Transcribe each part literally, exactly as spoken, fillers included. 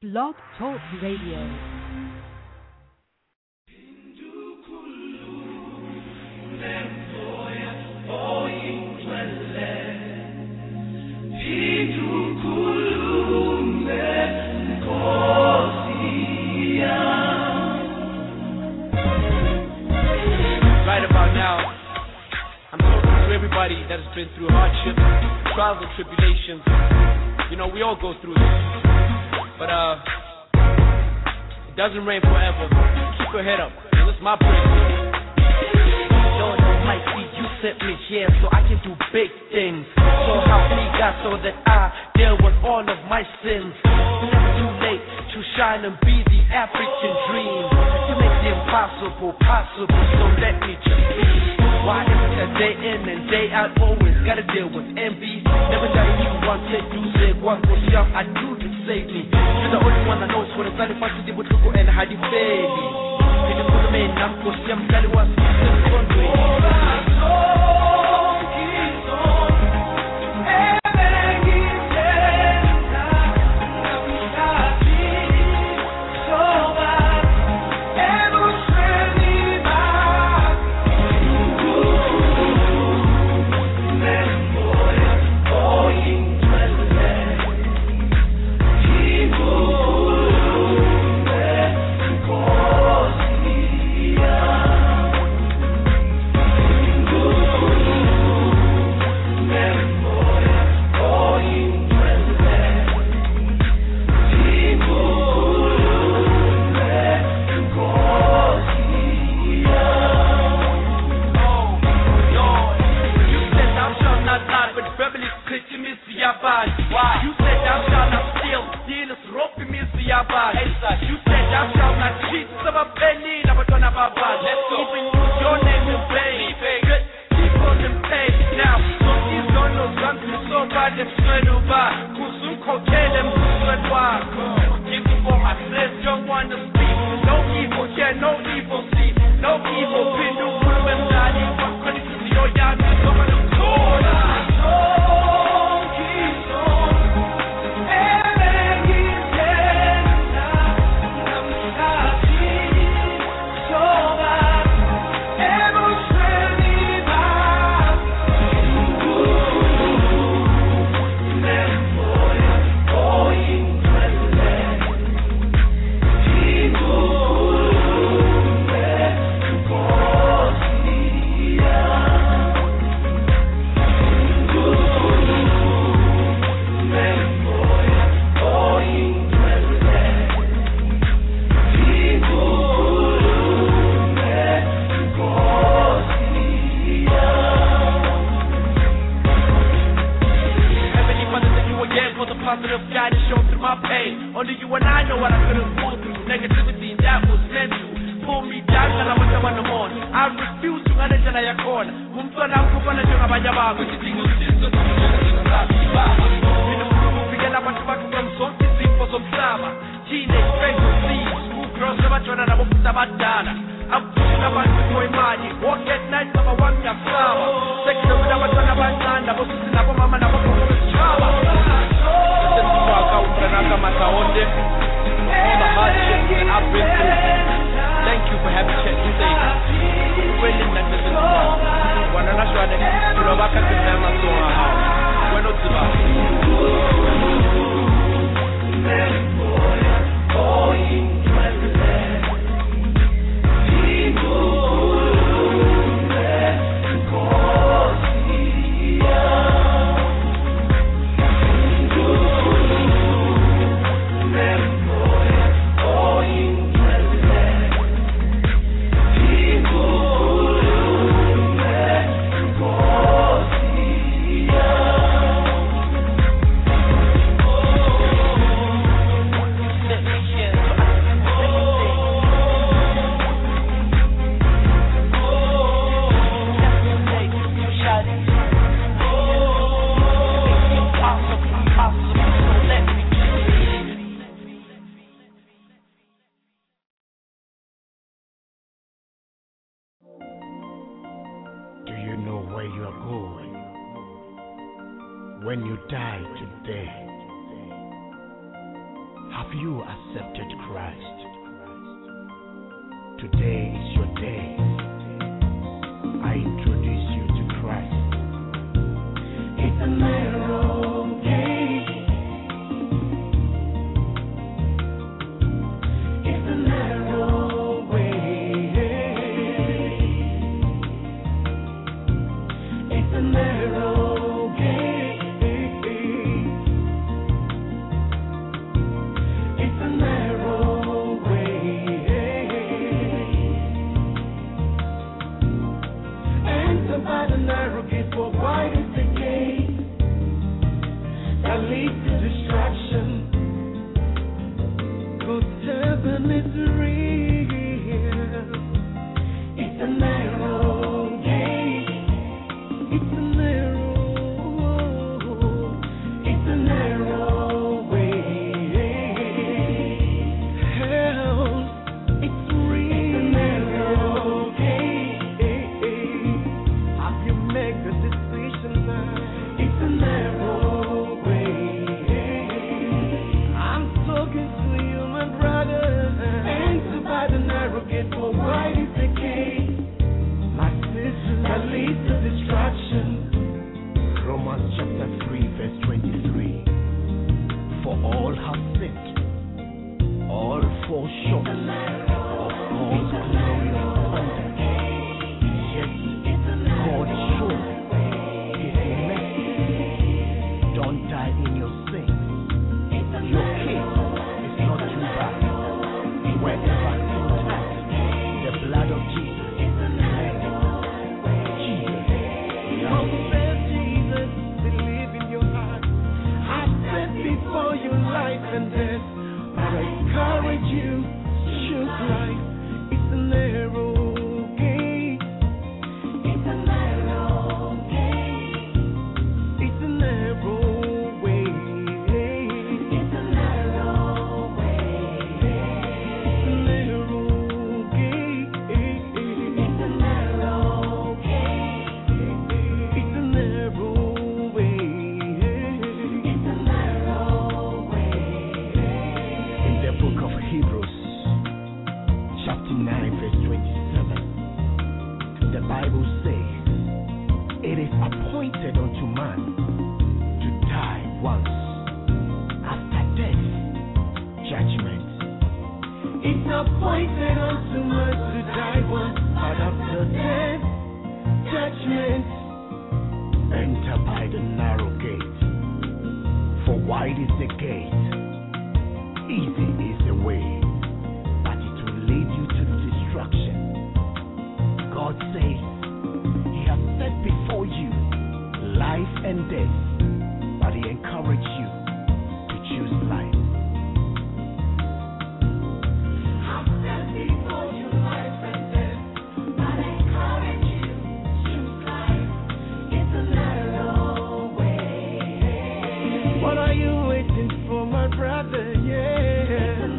Blog Talk Radio. Right about now, I'm talking to everybody that has been through hardship, trials and tribulations. You know, we all go through this. But, uh, it doesn't rain forever. Keep your head up. This is my prayer. Lord Almighty, you sent me here so I can do big things. So help me, God, so that I deal with all of my sins. It's never too late to shine and be the African dream. You make the impossible possible, so let me just be. Why is it that day in and day out always gotta deal with envy? Never telling you one take, you say one for yourself, I do to save me. You're the only one that knows what it's like to deal with Tuko and how you baby. You can put them in, I'm going to tell you what's Have you accepted Christ? Today is your day. I introduce you to Christ. It's a narrow gate. It's a narrow way. It's a narrow gate. It's a narrow way. Enter by the narrow gate, for wide is the gate that leads to destruction. 'Cause heaven is real. It's a narrow gate. It's a narrow. It's a narrow way. Hell, it's real. It's a narrow gate. Have you made the decision now? It's a narrow way. I'm talking to you, my brother. Enter by the narrow gate, for wide is the gate, my sister, that leads to destruction. Romans chapter three, verse twenty-three. For all have sinned, all fall short of God's glory and splendor. Yet God showed His mercy. Don't die in your sins. Your case is not too bad. Wherever sin touched, the blood of Jesus cleansed. Jesus loves you. Confess Jesus, believe in your heart. I said before you life and death, but I encourage you, choose life. It's a narrow gate. It's a narrow gate. It's a narrow way. It's a narrow way. It's a narrow gate. It's a narrow gate. It's a narrow way. It's a narrow way. In the book of Hebrews, chapter nine, verse twenty-seven, the Bible says, it is appointed unto man to die once. After death, judgment. It's appointed unto man to die once, but after death, judgment. Enter by the narrow gate, for wide is the gate, easy is the way, but it will lead you to destruction. God says He has set before you life and death, but He encourages you to choose life. I've set before you life and death, but I encourage you to choose life. It's a narrow way. What are you waiting for, my brother? Yeah. It's a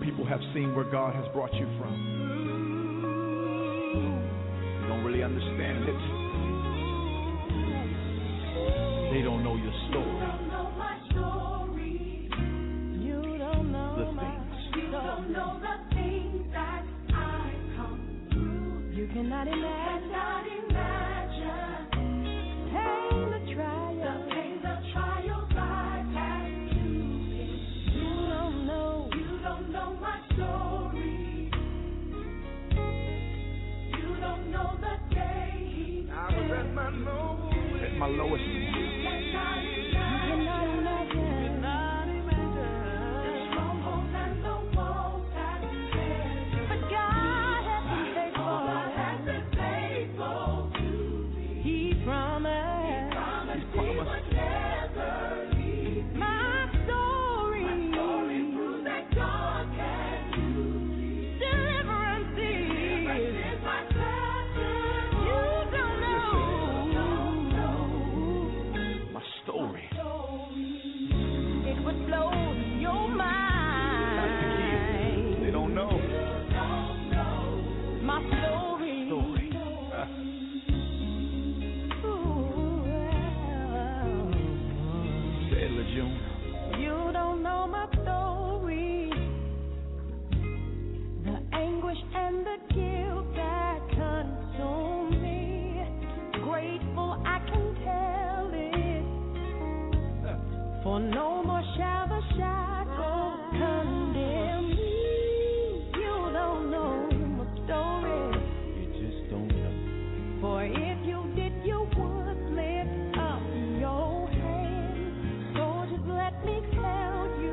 people have seen where God has brought you from. You don't really understand it. They don't know your story. You don't know my story. You don't know The my things. You don't know the things that I've come through. You cannot imagine. Cannot imagine. Pain, the trials. The pain, the trials I've had to face. You don't know. You don't know my story. You don't know the day. I was at my lowest. At my lowest. You cannot imagine. The strongholds and the walls that but God has been faithful. God has been faithful to me. He promised. He promised He would never leave me. My story. My story proves that God can use me. Deliverance is. Deliverance is my passion. You don't know. My story. It would blow your mind. They don't know. My story. Story. Uh, Say it, LeJune. You don't know my story. The anguish and the guilt that consume me. Grateful I can tell it. For no more shall the shadow condemn me. You don't know my story. You just don't know. For if you did, you would lift up your hand. So just let me tell you.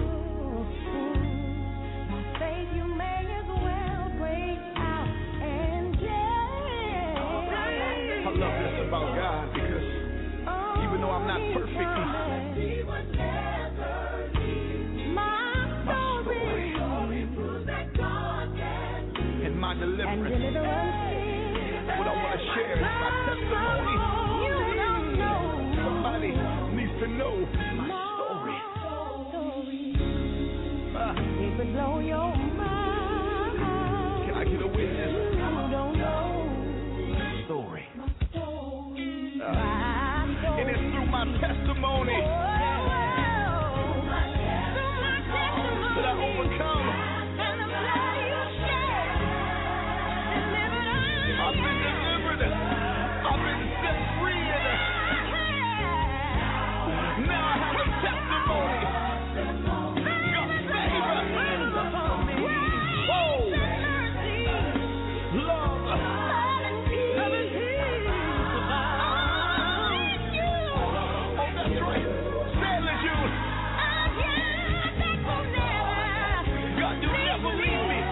By faith you may as well break out and dance. I love this about God because even though I'm not perfect, He He would never leave my story. Proves that God can do in my and deliverance, deliverance. what I want to share is my testimony. You don't know. Somebody needs to know my story. Ah, It would blow your mind. can I get a witness? You don't know My story. Ah, my story. and it's through my testimony that I overcome. And the blood you shed delivered us. I've been delivered. I've been set free. And now I have a testimony. God's favor. Oh, love. Oh, that's right. Say it, LeJune. God, you never leave me.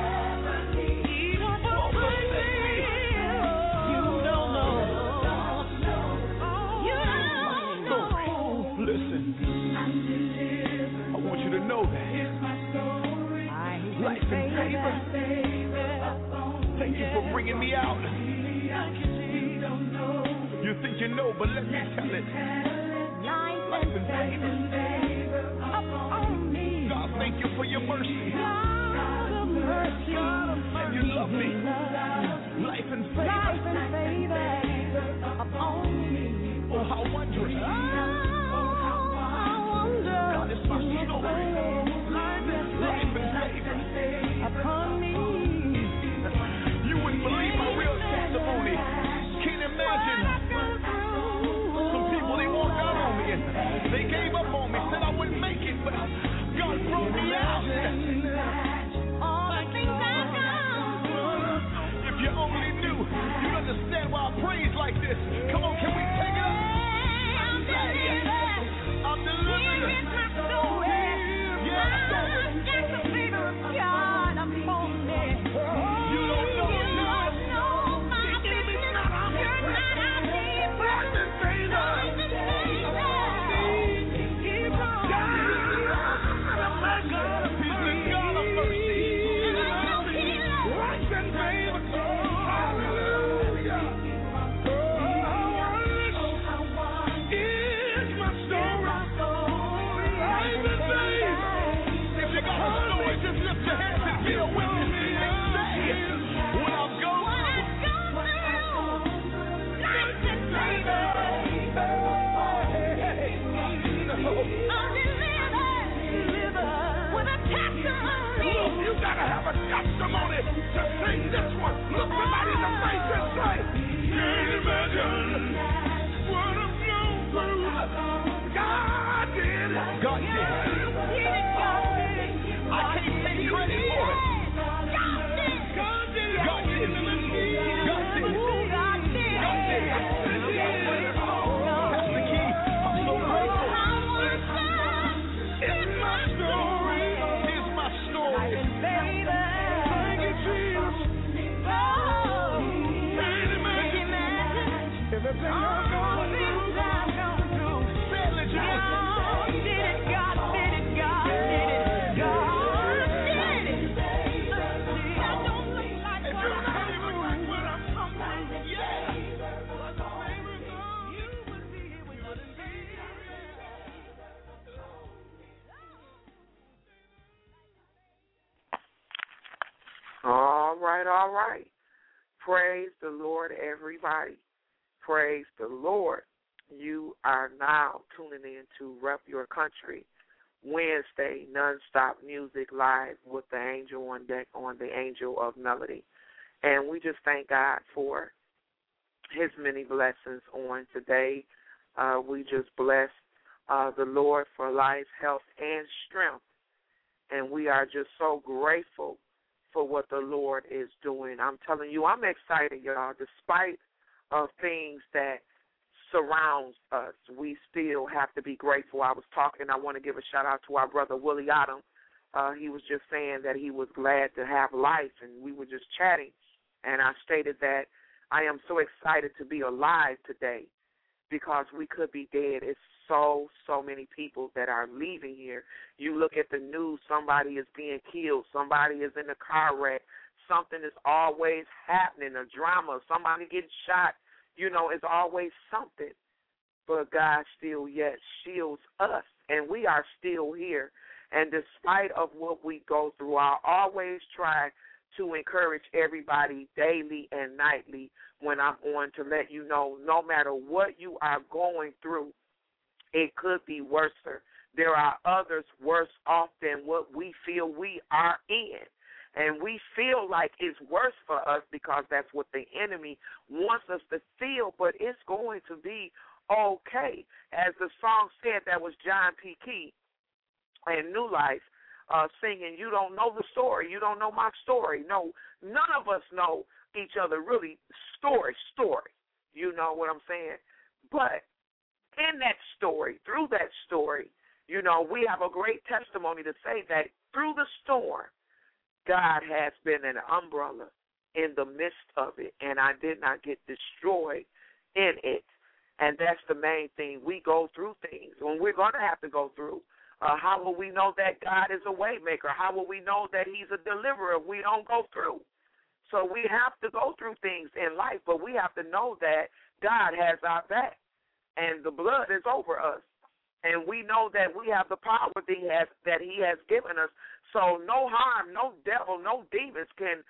Listen, I want you to know that life and favor. Thank you for bringing me out. You think you know, but let me tell it. Life and favor. God, thank you for your mercy. And you love me. Life and favor. Oh, how wondrous. God, it's my story. Life and favor. You wouldn't believe my real testimony. Can't imagine. Some people, they walked out on me and they gave up on me, said I wouldn't make it, but God brought me out. If you only knew, you'd understand why I praise like this. Come on, can we take it up? I'm delivered. I'm delivered. Yes. You don't know. to have a testimony to sing this one. Look somebody in the face and say, can't imagine what I'm going through. God did it. God did it. I can't take credit for it. God did it. God did it. God did it. God did it. God did it. That's the key. I'm so grateful. It's my story. It's my story. Thank you, Jesus. Can't imagine everything I've gone through. Sadly, Jesus. God did it. God did it. God did it. God did it. That don't look like what I'm what I'm coming. Yeah. You would be here with us. All right, all right. Praise the Lord, everybody. Praise the Lord. You are now tuning in to Rep Your Country Wednesday nonstop music live with the angel on deck on the Angel of Melody. And we just thank God for his many blessings on today. Uh, we just bless uh, the Lord for life, health, and strength. And we are just so grateful for what the Lord is doing. I'm telling you, I'm excited, y'all. Despite of things that surrounds us, we still have to be grateful. I was talking, I want to give a shout-out to our brother Willie Ottom. Uh, he was just saying that he was glad to have life, and we were just chatting, and I stated that I am so excited to be alive today because we could be dead. It's so, so many people that are leaving here. You look at the news, somebody is being killed, somebody is in a car wreck, something is always happening, a drama, somebody getting shot. You know, it's always something. But God still yet shields us, and we are still here. And despite of what we go through, I always try to encourage everybody daily and nightly when I'm on to let you know, no matter what you are going through, it could be worse. There are others worse off than what we feel we are in. And we feel like it's worse for us because that's what the enemy wants us to feel, but it's going to be okay. As the song said, that was John P. Key and New Life uh, singing, you don't know the story, you don't know my story. No, none of us know each other really story, story. You know what I'm saying? But in that story, through that story, you know, we have a great testimony to say that through the storm, God has been an umbrella in the midst of it, and I did not get destroyed in it. And that's the main thing. We go through things, and we're going to have to go through. Uh, how will we know that God is a way maker? How will we know that he's a deliverer if we don't go through? So we have to go through things in life, but we have to know that God has our back, and the blood is over us. And we know that we have the power that he has, that he has given us. So no harm, no devil, no demons can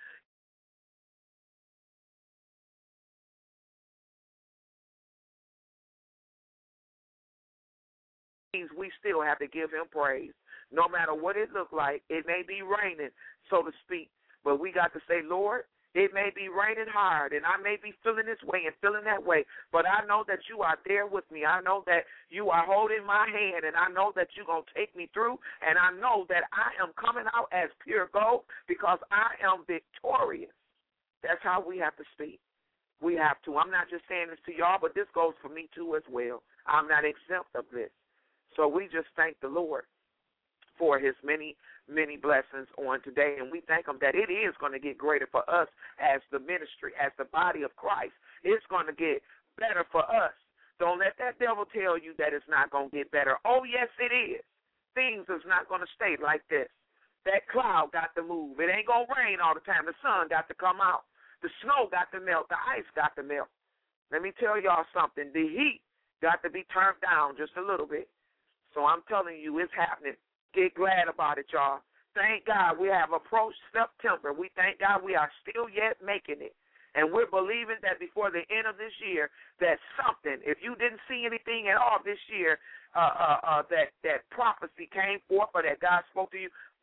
we still have to give him praise. No matter what it look like, it may be raining, so to speak, but we got to say, Lord, it may be raining hard, and I may be feeling this way and feeling that way, but I know that you are there with me. I know that you are holding my hand, and I know that you're going to take me through, and I know that I am coming out as pure gold because I am victorious. That's how we have to speak. We have to. I'm not just saying this to y'all, but this goes for me too as well. I'm not exempt of this. So we just thank the Lord for his many, many blessings on today, and we thank him that it is going to get greater for us as the ministry, as the body of Christ. It's going to get better for us. Don't let that devil tell you that it's not going to get better. Oh, yes, it is. Things is not going to stay like this. That cloud got to move. It ain't going to rain all the time. The sun got to come out. The snow got to melt. The ice got to melt. Let me tell y'all something. The heat got to be turned down just a little bit. So I'm telling you, it's happening. Get glad about it, y'all. Thank God we have approached September. We thank God we are still yet making it. And we're believing that before the end of this year, that something, if you didn't see anything at all this year, uh, uh, uh, that, that prophecy came forth or that God spoke to you,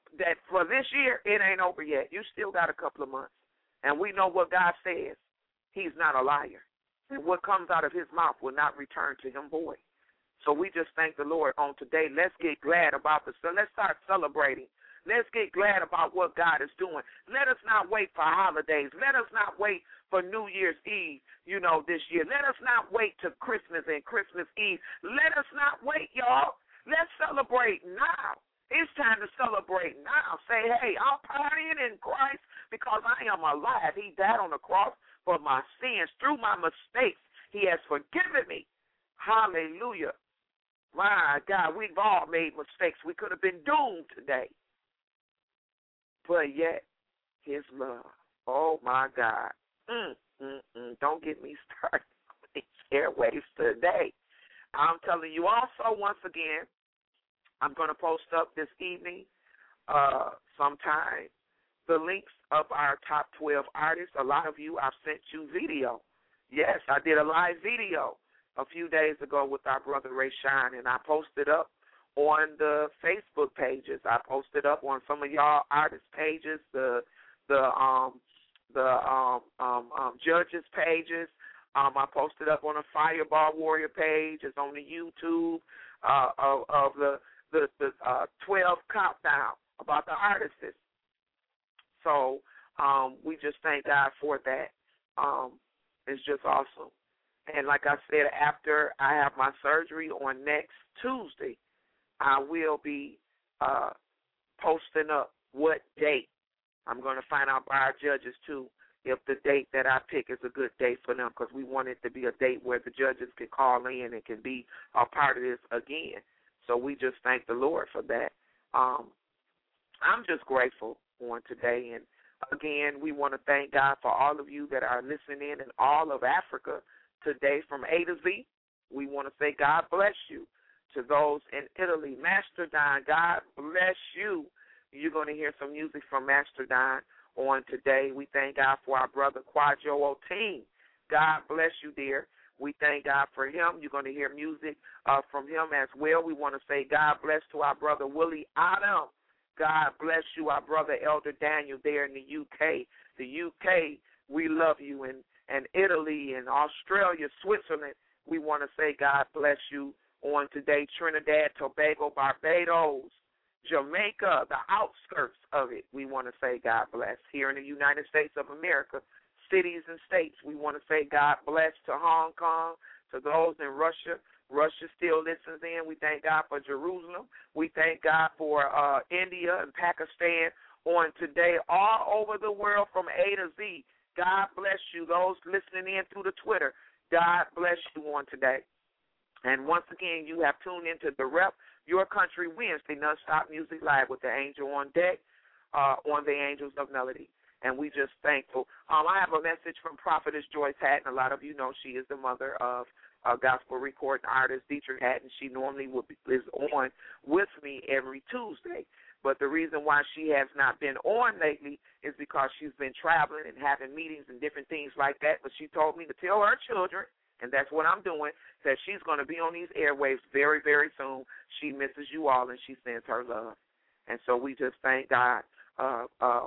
that for this year, it ain't over yet. You still got a couple of months. And we know what God says. He's not a liar. And what comes out of his mouth will not return to him void. So we just thank the Lord on today. Let's get glad about the so let's start celebrating. Let's get glad about what God is doing. Let us not wait for holidays. Let us not wait for New Year's Eve, you know, this year. Let us not wait to Christmas and Christmas Eve. Let us not wait, y'all. Let's celebrate now. It's time to celebrate now. Say, hey, I'm partying in Christ because I am alive. He died on the cross for my sins. Through my mistakes, he has forgiven me. Hallelujah. My God, we've all made mistakes. We could have been doomed today. But yet, his love. Oh, my God. Mm, mm, mm. Don't get me started on these airwaves today. I'm telling you also, once again, I'm going to post up this evening, uh, sometime, the links of our top twelve artists. A lot of you, I've sent you video. Yes, I did a live video a few days ago with our brother Ray Shine, and I posted up on the Facebook pages. I posted up on some of y'all artist pages, the the um the um um, um judges pages. Um, I posted up on a Fireball Warrior page. It's on the YouTube uh, of, of the the, the uh, twelve countdown about the artists. So um, we just thank God for that. Um, it's just awesome. And like I said, after I have my surgery on next Tuesday, I will be uh, posting up what date. I'm going to find out by our judges, too, if the date that I pick is a good date for them, because we want it to be a date where the judges can call in and can be a part of this again. So we just thank the Lord for that. Um, I'm just grateful on today. And, again, we want to thank God for all of you that are listening in all of Africa today from A to Z. We want to say God bless you. To those in Italy, Master Don, God bless you. You're going to hear some music from Master Don on today. We thank God for our brother Quadro Oteen. God bless you, dear. We thank God for him. You're going to hear music uh, from him as well. We want to say God bless to our brother Willie Adam. God bless you, our brother Elder Daniel there in the U K. The U K, we love you. And, and Italy and Australia, Switzerland, we want to say God bless you on today. Trinidad, Tobago, Barbados, Jamaica, the outskirts of it, we want to say God bless. Here in the United States of America, cities and states, we want to say God bless to Hong Kong, to those in Russia. Russia still listens in. We thank God for Jerusalem. We thank God for uh, India and Pakistan on today. All over the world from A to Z, God bless you. Those listening in through the Twitter, God bless you on today. And once again, you have tuned into the Rep Your Country Wednesday Nonstop Music Live with the Angel on deck, uh, on the Angels of Melody. And we just thankful. Um, I have a message from Prophetess Joyce Hatton. A lot of you know she is the mother of uh, gospel recording artist Dietrich Hatton. She normally will be, is on with me every Tuesday. But the reason why she has not been on lately is because she's been traveling and having meetings and different things like that. But she told me to tell her children, and that's what I'm doing, that she's going to be on these airwaves very, very soon. She misses you all, and she sends her love. And so we just thank God uh, uh,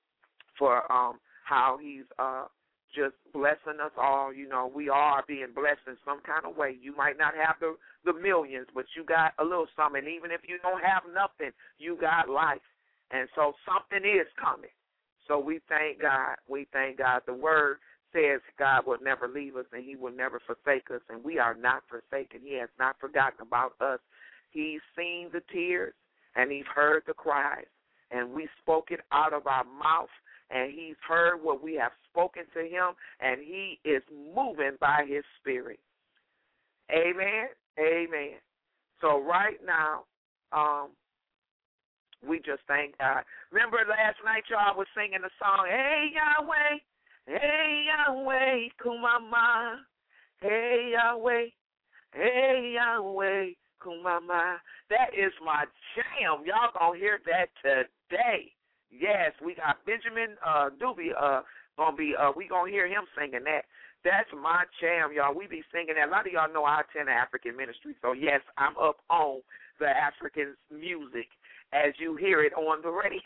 for um, how he's uh, just blessing us all. You know, we all are being blessed in some kind of way. You might not have the, the millions, but you got a little something. Even if you don't have nothing, you got life. And so something is coming. So we thank God. We thank God. The word says God will never leave us and he will never forsake us, and we are not forsaken. He has not forgotten about us. He's seen the tears and he's heard the cries, and we spoke it out of our mouth, and he's heard what we have spoken to him, and he is moving by his spirit. Amen. Amen. So right now, um, we just thank God. Remember last night y'all was singing the song, Hey Yahweh, Hey Yahweh, Kumama, Hey Yahweh, Hey Yahweh, Kumama. That is my jam. Y'all gonna hear that today. Yes, we got Benjamin uh, Doobie uh, gonna be. Uh, we gonna hear him singing that. That's my jam, y'all. We be singing that. A lot of y'all know I attend African ministry, so yes, I'm up on the African music. as you hear it on the radio.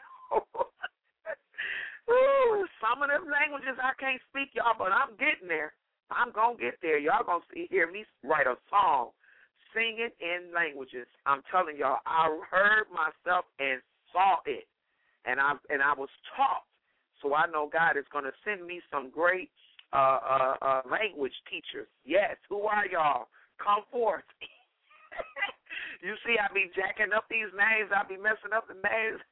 Ooh, some of them languages I can't speak, y'all, but I'm getting there. I'm going to get there. Y'all going to hear me write a song, singing in languages. I'm telling y'all, I heard myself and saw it, and I and I was taught. So I know God is going to send me some great uh, uh, uh, language teachers. Yes, who are y'all? Come forth. You see, I be jacking up these names. I be messing up the names.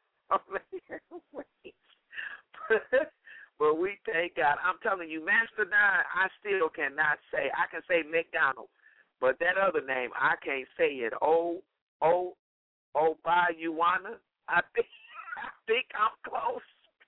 But we thank God. I'm telling you, Master Don, I still cannot say. I can say McDonald, but that other name, I can't say it. Oh, oh, oh, by you wanna? I think, I think I'm close.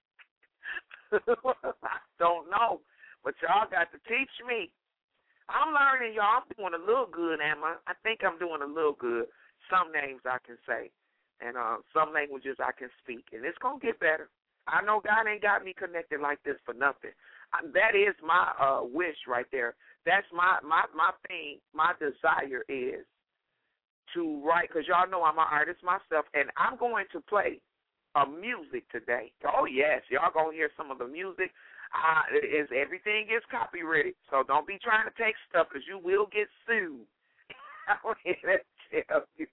I don't know, but y'all got to teach me. I'm learning, y'all. I'm doing a little good, am I? I think I'm doing a little good. Some names I can say, and uh, some languages I can speak, and it's going to get better. I know God ain't got me connected like this for nothing. I, that is my uh, wish right there. That's my, my, my thing. My desire is to write, because y'all know I'm an artist myself, and I'm going to play a music today. Oh, yes, y'all going to hear some of the music. Uh, is everything is copyrighted, so don't be trying to take stuff because you will get sued. I'm here to tell you.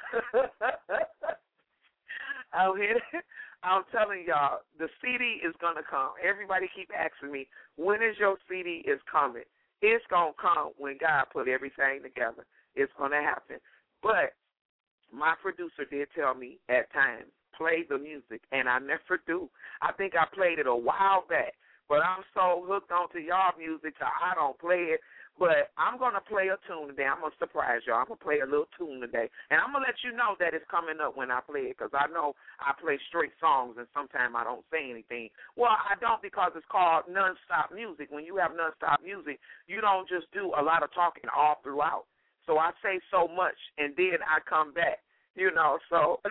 I'm here to, I'm telling y'all, the C D is going to come. Everybody keep asking me, when is your C D is coming? It's going to come when God put everything together. It's going to happen. But my producer did tell me at times, play the music, and I never do. I think I played it a while back. But I'm so hooked onto y'all music that I don't play it. But I'm going to play a tune today. I'm going to surprise y'all. I'm going to play a little tune today. And I'm going to let you know that it's coming up when I play it, because I know I play straight songs and sometimes I don't say anything. Well, I don't, because it's called nonstop music. When you have nonstop music, you don't just do a lot of talking all throughout. So I say so much, and then I come back, you know. So,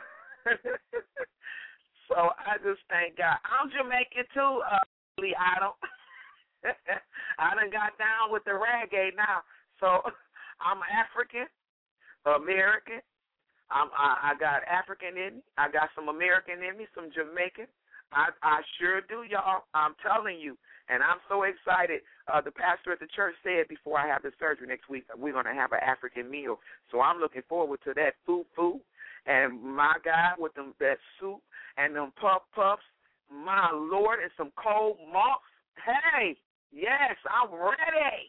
so I just thank God. I'm Jamaican, too, uh, I don't. I done got down with the reggae now. So I'm African, American. I'm, I, I got African in me. I got some American in me, some Jamaican. I, I sure do, y'all. I'm telling you. And I'm so excited. Uh, the pastor at the church said before I have the surgery next week, we're going to have an African meal. So I'm looking forward to that food, food. And my God, with them, that soup and them puff puffs. My Lord, and some cold malts. Hey, yes, I'm ready.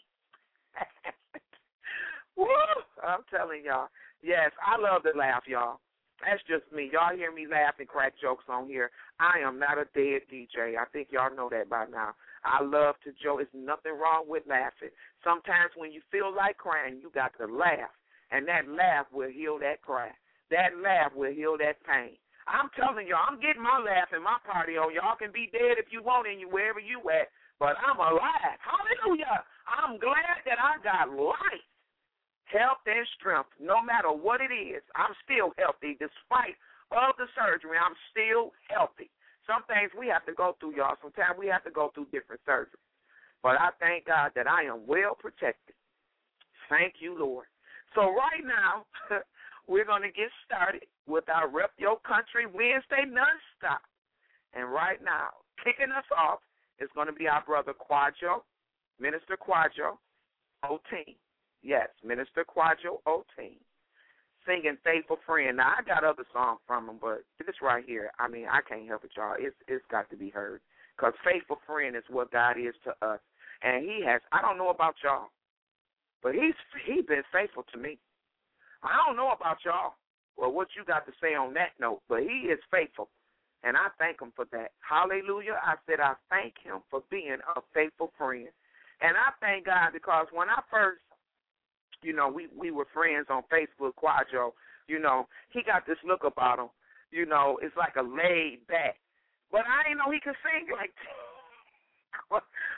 Woo! I'm telling y'all. Yes, I love to laugh, y'all. That's just me. Y'all hear me laugh and crack jokes on here. I am not a dead D J. I think y'all know that by now. I love to joke. There's nothing wrong with laughing. Sometimes when you feel like crying, you got to laugh, and that laugh will heal that cry. That laugh will heal that pain. I'm telling y'all, I'm getting my laugh and my party on. Y'all can be dead if you want and you wherever you at, but I'm alive. Hallelujah. I'm glad that I got life, health, and strength. No matter what it is, I'm still healthy. Despite of the surgery, I'm still healthy. Some things we have to go through, y'all. Sometimes we have to go through different surgeries. But I thank God that I am well protected. Thank you, Lord. So right now, we're going to get started with our Rep Your Country Wednesday nonstop. And right now, kicking us off is going to be our brother Quadro, Minister Quadro Oteen. Yes, Minister Quadro Oteen, singing Faithful Friend. Now, I got other songs from him, but this right here, I mean, I can't help it, y'all. It's, it's got to be heard, because Faithful Friend is what God is to us. And he has, I don't know about y'all, but he's he been faithful to me. I don't know about y'all or what you got to say on that note, but he is faithful, and I thank him for that. Hallelujah. I said I thank him for being a faithful friend. And I thank God because when I first, you know, we, we were friends on Facebook, Quadro, you know, he got this look about him, you know, it's like a laid back. But I didn't know he could sing like that.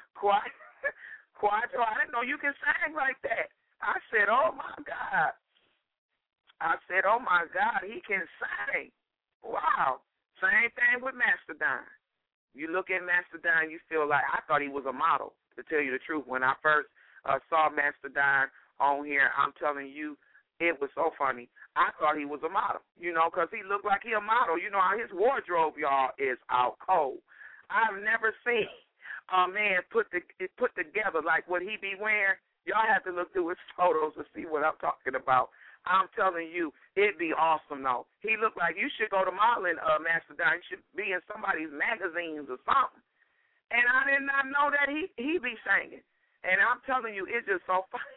Quadro, I didn't know you can sing like that. I said, oh, my God. I said, oh, my God, he can sing. Wow. Same thing with Master Don. You look at Master Don, you feel like, I thought he was a model, to tell you the truth. When I first uh, saw Master Don on here, I'm telling you, It was so funny. I thought he was a model, you know, because he looked like he a model. You know how his wardrobe, y'all, is out cold. I've never seen a man put the, put together like what he be wearing. Y'all have to look through his photos to see what I'm talking about. I'm telling you, it'd be awesome, though. He looked like you should go to modeling, uh, Master Don. You should be in somebody's magazines or something. And I did not know that he, he be singing. And I'm telling you, it's just so funny.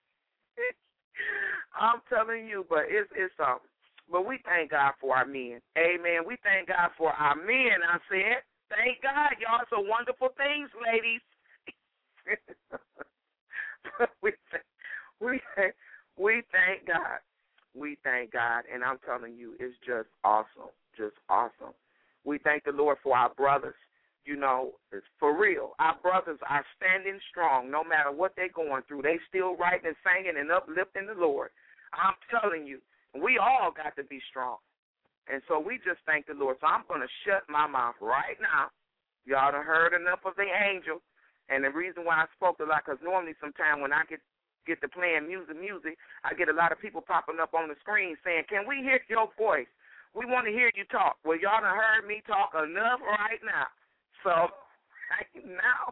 I'm telling you, but it's it's um. But we thank God for our men. Amen. We thank God for our men. I said, thank God, y'all. It's a wonderful things, ladies. we thank, we thank, we thank God. We thank God, and I'm telling you, it's just awesome, just awesome. We thank the Lord for our brothers. You know, it's for real. Our brothers are standing strong no matter what they're going through. They still writing and singing and uplifting the Lord. I'm telling you, we all got to be strong. And so we just thank the Lord. So I'm going to shut my mouth right now. Y'all done heard enough of the angel. And the reason why I spoke a lot, because normally sometimes when I get, get to playing music, music, I get a lot of people popping up on the screen saying, can we hear your voice? We want to hear you talk. Well, y'all done heard me talk enough right now. So right now,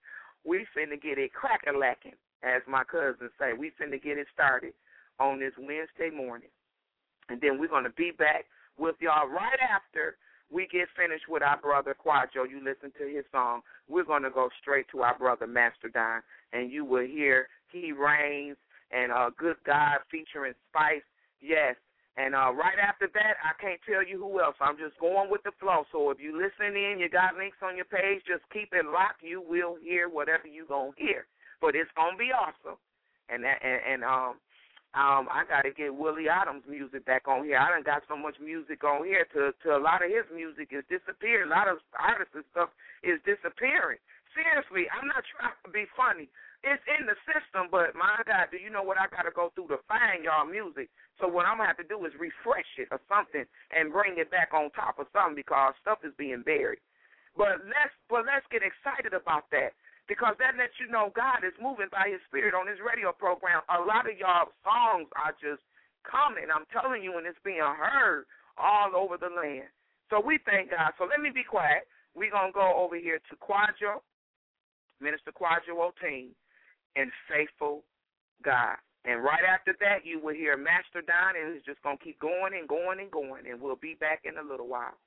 we finna get it crack-a-lacking, as my cousins say. We finna get it started on this Wednesday morning. And then we're going to be back with y'all right after we get finished with our brother Quadro. You listen to his song. We're going to go straight to our brother Master Don, and you will hear He Reigns and uh, Good God featuring Spice. Yes. And uh, right after that, I can't tell you who else. I'm just going with the flow. So if you listen in, you got links on your page, just keep it locked. You will hear whatever you're going to hear. But it's going to be awesome. And that, and, and um, um, I got to get Willie Adams' music back on here. I done got so much music on here to, to a lot of his music is disappearing. A lot of artists and stuff is disappearing. Seriously, I'm not trying to be funny. It's in the system, but my God, do you know what I got to go through to find y'all music? So what I'm going to have to do is refresh it or something and bring it back on top of something because stuff is being buried. But let's but let's get excited about that because that lets you know God is moving by his spirit on his radio program. A lot of y'all songs are just coming. I'm telling you, and it's being heard all over the land. So we thank God. So let me be quiet. We're going to go over here to Quadro, Minister Quadro Oteen, and Faithful God. And right after that, you will hear Master Don, and it's just going to keep going and going and going, and we'll be back in a little while.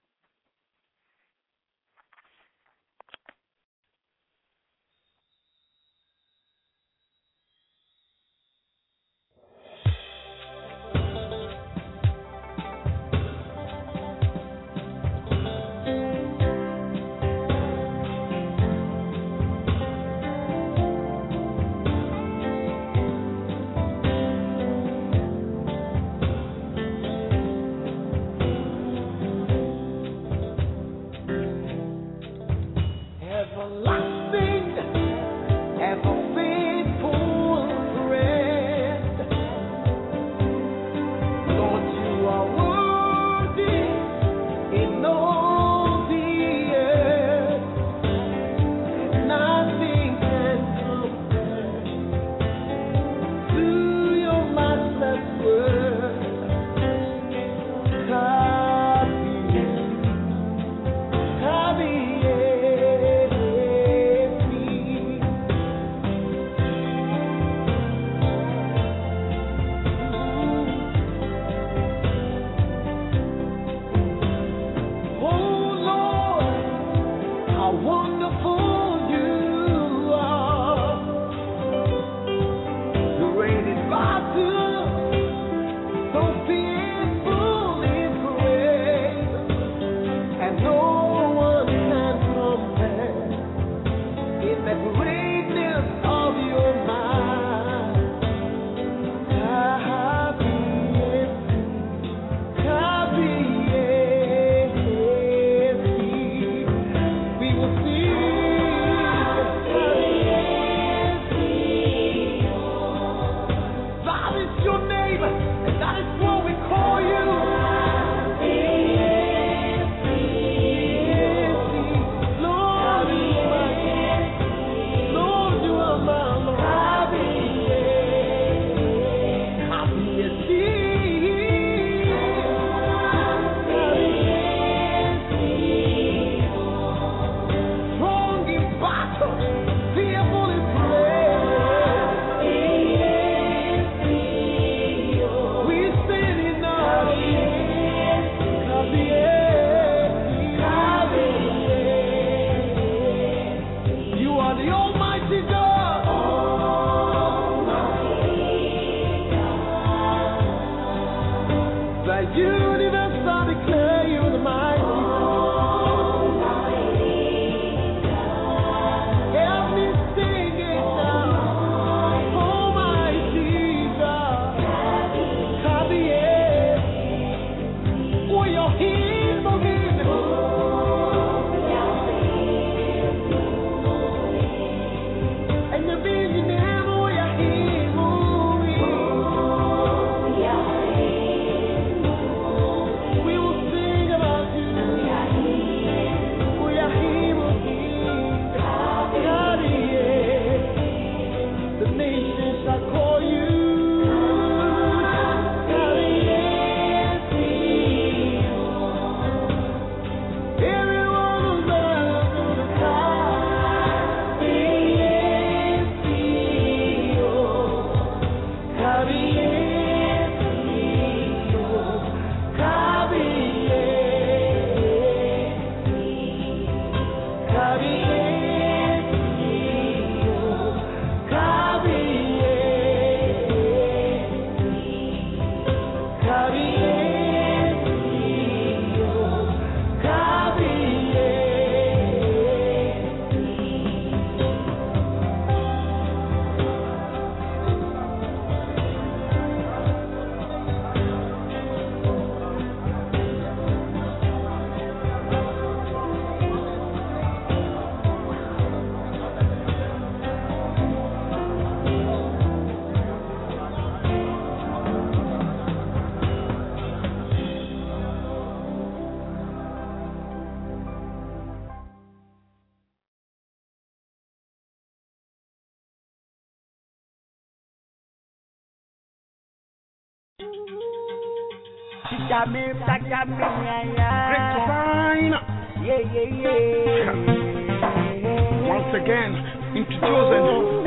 Great design. Yeah, yeah, yeah. Once again, introducing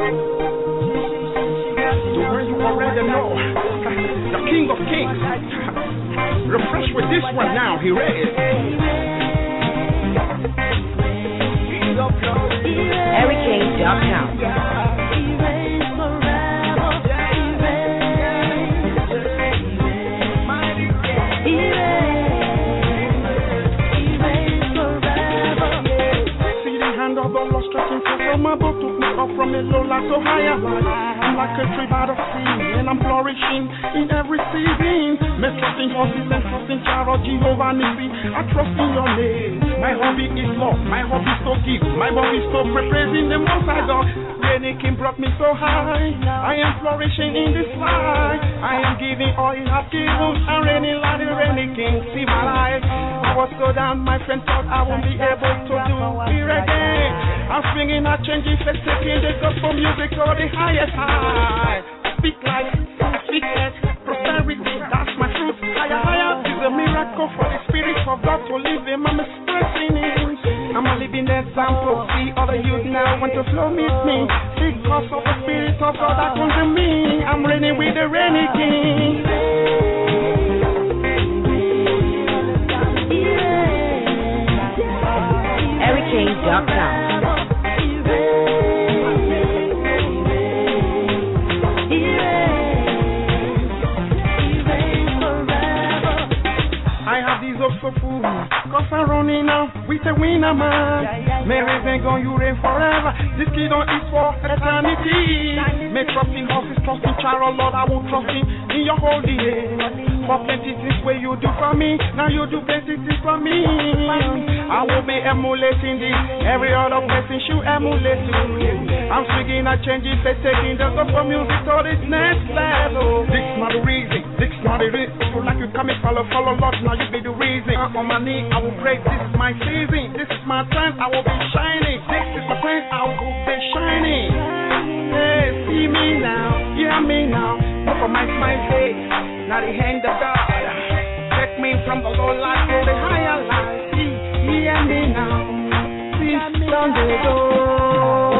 the one you already know, the King of Kings. Refresh with this one now. He ready. Eric King dot com. Stretching from above, took me up from a low life to higher life. I'm like a tree by the sea, and I'm flourishing in every season. Me trusting horses and trusting Child Jehovah Nissi. I trust in your name. My hobby is love, my hobby is to give, my body is to pray, praising the Most High God. Rainy King brought me so high. I am flourishing in this life. I am giving all He has given. And rainy like the rainy King, see my life. I was so down, my friend thought I won't be able to do it again. I'm swinging, I change it, let's take in the gospel music to the highest high. Speak life, speak death, prosperity, that's my truth. Higher, higher is a miracle for the Spirit of God to live in. I'm expressing it. I'm a living example. See other youth now want to flow with me. Because of the Spirit of God that comes in me. I'm reigning with the reigning King. Eric King dot com. So fool, cause I'm running now with a winner man. May raven gon' you reign forever. This kid on is for eternity. May trusting horses, trusting Child, Lord, I will trust Him in your holy name. For plenty things where you do for me, now you do plenty things for me. I will be emulating this. Every other person should emulate you. I'm swinging, I change it, they taking the gospel music to this next level. This not the reason, this not the reason. If you like you come and follow, follow Lord, now you be the reason. I'm on my knee, I will break. This is my season, this is my time, I will be shining. This is my time, I will be shining. Hey, see me now, hear me now. Look for my smile face, now the hand of God. Take me from the low life to the higher life. See, hear me now, see down the door.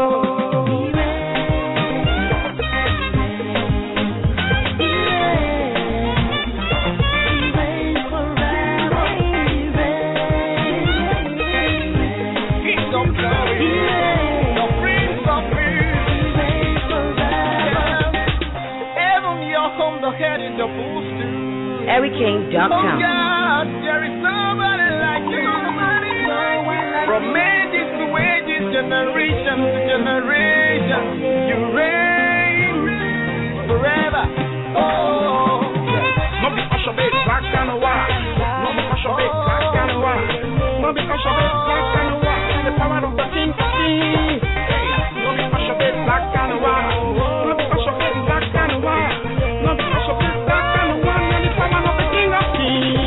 Eric King dot com. Oh God, there is nobody like you. From ages to ages, generation to generation, you reign forever. Oh, no be usher big black and white. No be usher big black and white. No be usher big black and white. The power of the King of Kings. No be usher big black and white. No be usher big black and white. No be usher big black and white. No be power of the King of Kings.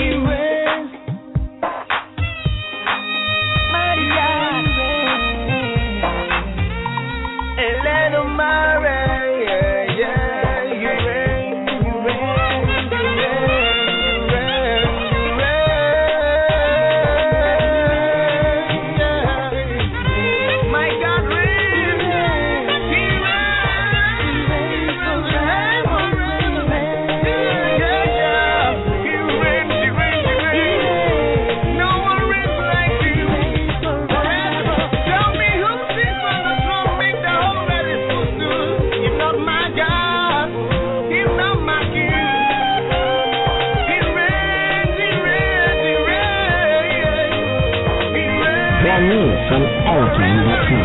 From Eric King dot com.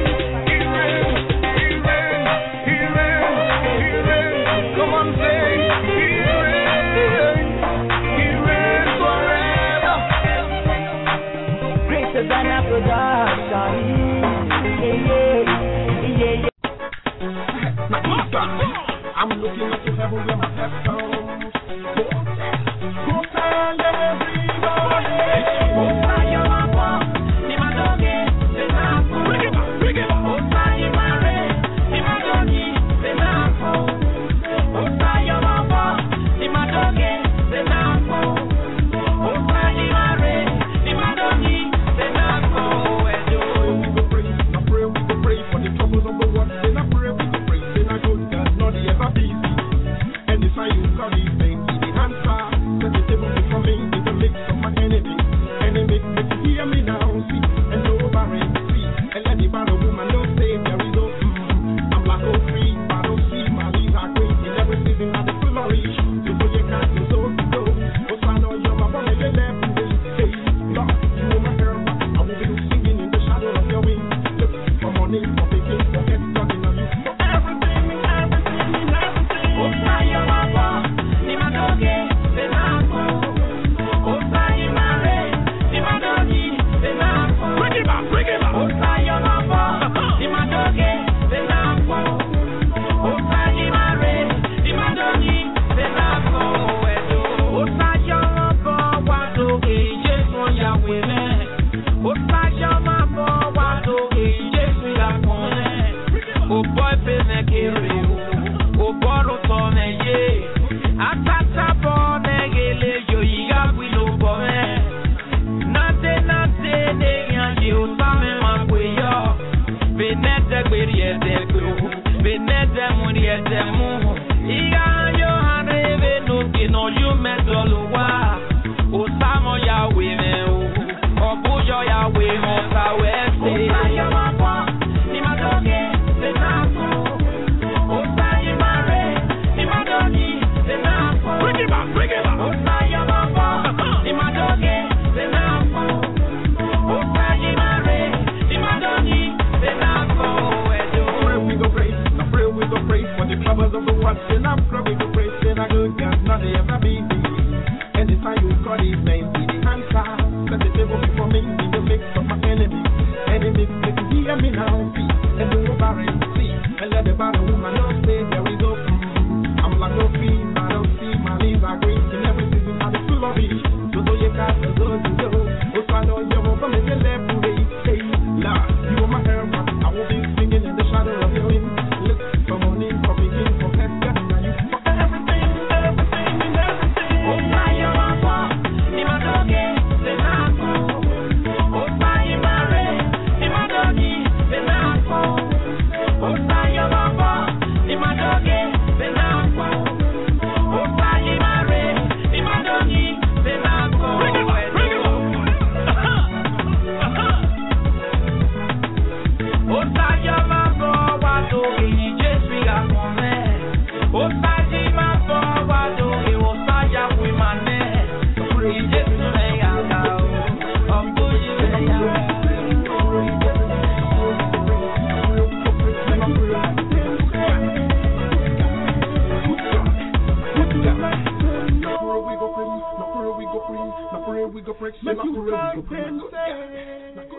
I'm looking at the heaven where my head comes. Go stand everybody. easy. And this how you call these things. The answer, set the table before me in the midst of my enemies. Enemies, make you hear me now, see, and no barren, see, and let the battle woman know say there is no mm. I'm like oh free, but don't see my leaves are great in every season of the flourish. You know you can't do so, so. Oh, I know you're my brother, you're left in this hey, Lord, you know my girl, I will be singing in the shadow of your wings. Look for money, for picking, for head talking on you, for everything, everything, everything. Oh, I am my boss, ni my doggy, then I'm oh, I am my red, ni my doggy, then I'm bring it back, bring it back. Oh, I am my boss, ni my doggy, then I'm oh, I am my red, ni my doggy, then I'm oh, I am my boss, what do we just want ya with me? Oh, I am my boss, what do we just want ya with me? Oh, boy, baby, carry you. Oh, borrow to me, yeah. I touch up on the gale, you got we no boy. Nothing, nothing, you tell me my way, yo. Be net the way, yes, they go. Be net them when you get them move. Iga, yo, and even looking on you, metal, oh, Samo Yahweh, oh, Bujo Yahweh, oh, Sawe, say, I am a boy, ni my doggy, the Napo, oh, Sayi Mare, ni my doggy, the Napo. Bring it back, bring it back. Oh, Sayi Mare, ni my doggy, the Napo, oh, Sayi Mare, ni my doggy, the Napo. Pray we go pray, now pray we go pray for the troubles of the world. Say now pray we go pray, say now good God, not the ever be thee. And this time you call his name, be the answer. Set the table before me in the midst of my enemies. Enemies, make you hear me now, see, and do a barren, see, and let the barren woman know say there is no mm. I'm like no free, I don't see my leaves are green in every season of the flourish. So do you got the good to do? Oh, I know you won't come in the left way. Hey, Lord, you are my herb, I will be singing in the shadow of your wings. Look for money, for begin, for pets, getting on you, for everything, everything, and everything. Oh, I am a boss, ni my doggy, then I'm oh, I am a red, ni my doggy, then I'm oh, I am a boss, ni my doggy, then I'm oh, I am a red, ni my doggy, then I'm bring it back, bring it back. Oh, I am a boy, what do we just be a woman? Oh, I am a boy, what do we want to have with my man? We just make out now. I'm pushing it out. We go break, we go break,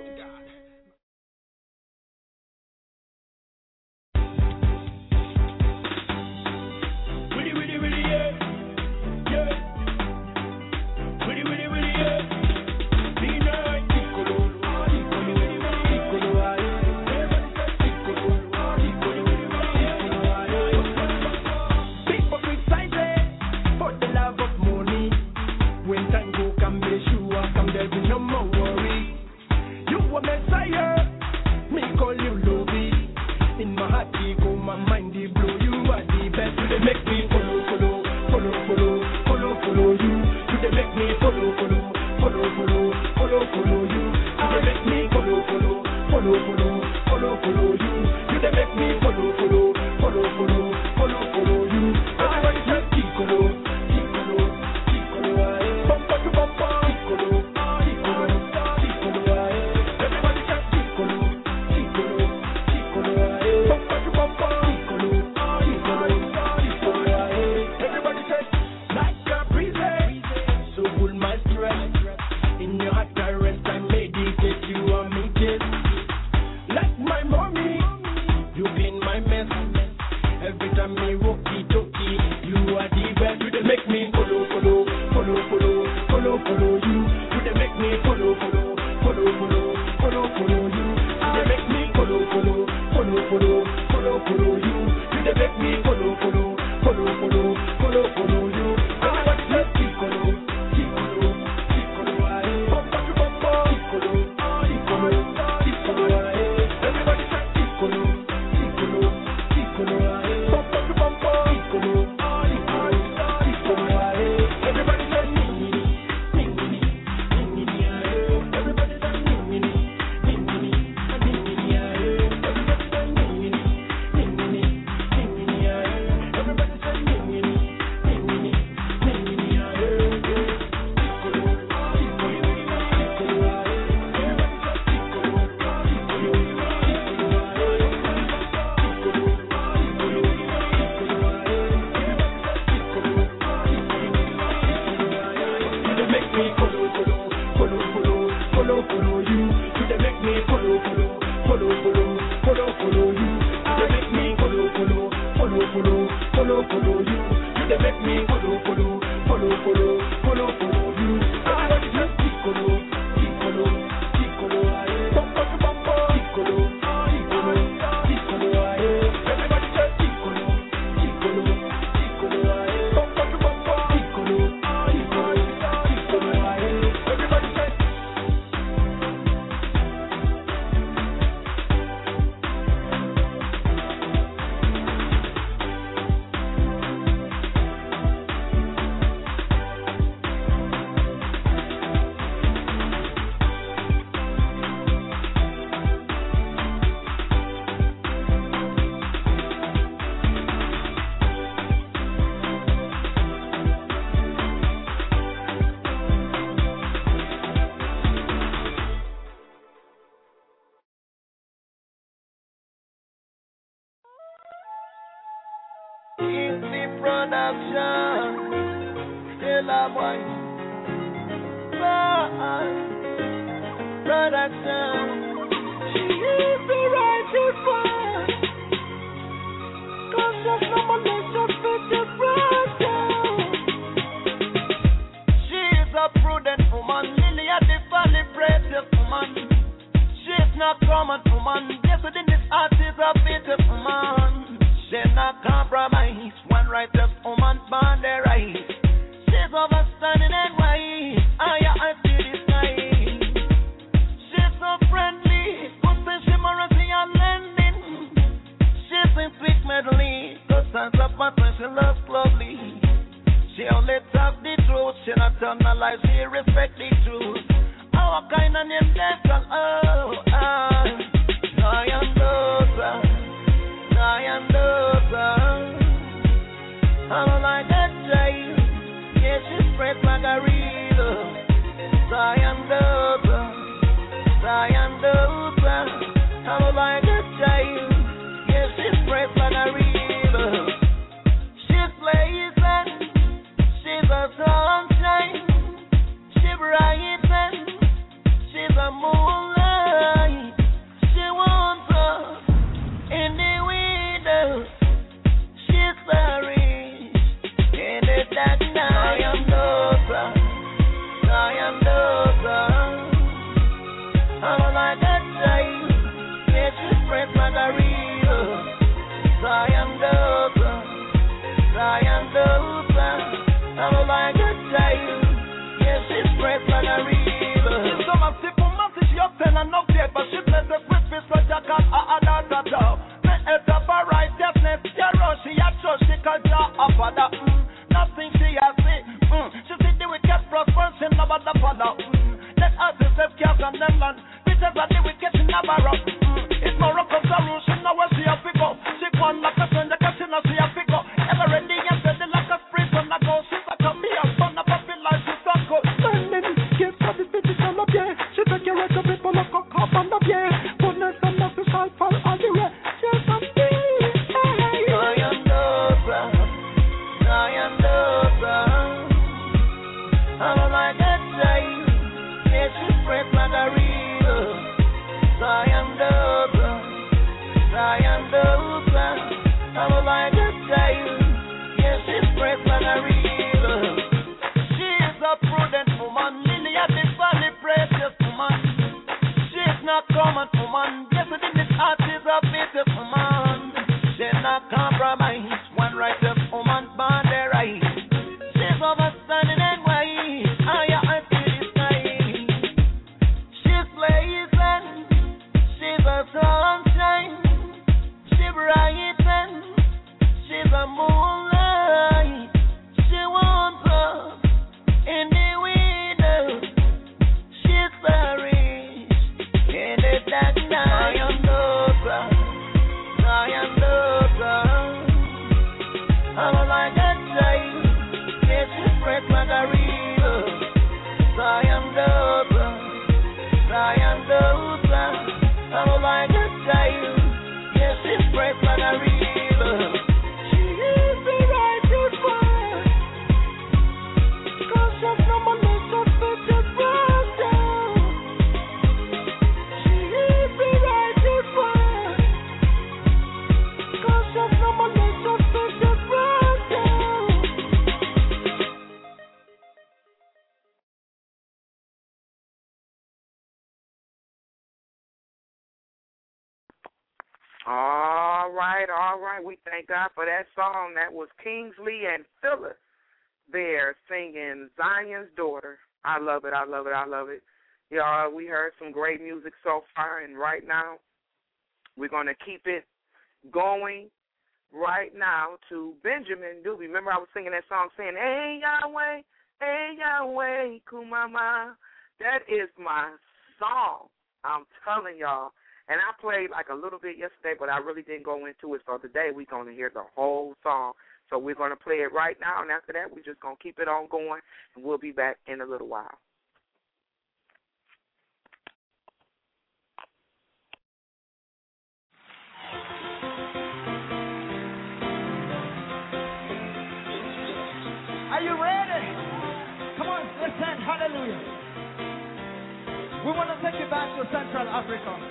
follow, follow you. You they make me follow, follow, follow, follow, follow, follow you. Everybody just piccolo, piccolo, piccolo, aye. Bumper to bumper, piccolo, piccolo, piccolo, aye. Everybody just piccolo, piccolo, piccolo, aye. Bumper to bumper, piccolo, piccolo, piccolo, aye. Everybody just. Easy production, still a boy. Production, she is the righteous one. Cause there's no more less just fit the production. She is a prudent woman, lily at the valley, precious woman. She is not common woman, yes within this heart is a beautiful woman. She not compromise, one righteous woman born the right. She's overstanding and wise, I I see the sky. She's so friendly, good sense, chivalry and lending. She's in sweet medley, good sense of pattern, she loves lovely. She only talk the truth, she not turn her life, she respect the truth. Our kind of name, gentle, oh, ah, I am daughter. I am daughter. I'm like a child. Yes, she's fresh margarita. I am daughter. I am daughter. I'm like a child. Yes, she's fresh margarita. She's blazing. She's a sunshine. She's bright. She's a moonlight. She wants us in the she's sorry in the dark night. I am daughter, I am daughter. I'm like a child, yes, she's fresh margarita. I am daughter, I am daughter. I'm like a child, yes, she's fresh margarita. She's so massive, romantic, she up and up there, but she bless the Christmas like a cat, ah, ah, da, da, da. It's a righteousness, yeah, she a trust, she can draw up for that, mm. Nothing she has it, mm. She see the wicked prosper, she never the follow, mm. Let us herself cast on them land, because of the wicked she never rock, mm. It's more rock of sorrow, she know where she have to go. She gone like a son, the casino she have to go. Ever ready and steady like a sprint on the go. She's like a me a son, a puppy like she's so good. Standing, give for the bitches all up, yeah. She take your right to people like a cop on the yeah. Goodness and nothing shall fall all the way. I'm like a child, yes, she's fresh margarita. I am daughter, I am daughter. I'm like a child, yes, she's fresh margarita. She is a prudent woman, lily at the valley, precious woman. She is not common woman, yes, within this heart is a beautiful woman. She not compromise, one righteous woman born the right. She's overstanding and wise, I I see the sky. She's blazing, she's a sunshine. She's bright, she's a moonlight. She wants us in the window. She's sorry in the dark night. I am daughter, I am daughter. I'm like a child, yes, she's fresh margarita. I am daughter, I am daughter. I'm like a child, yes, she's fresh margarita. She is the righteous one, cause there's no more less just fit the production. She is the righteous one, cause there's no more less just fit the production. All right, all right. We thank God for that song. That was Kingsley and Phyllis there singing Zion's Daughter. I love it, I love it, I love it. Y'all, we heard some great music so far, and right now we're going to keep it going right now to Benjamin Dubie. Remember I was singing that song saying, hey, Yahweh, hey, Yahweh, Kumama. That is my song. I'm telling y'all. And I played like a little bit yesterday, but I really didn't go into it. So today we're going to hear the whole song. So we're going to play it right now, and after that we're just going to keep it on going, and we'll be back in a little while. Are you ready? Come on, let's sing hallelujah. We want to take you back to Central Africa.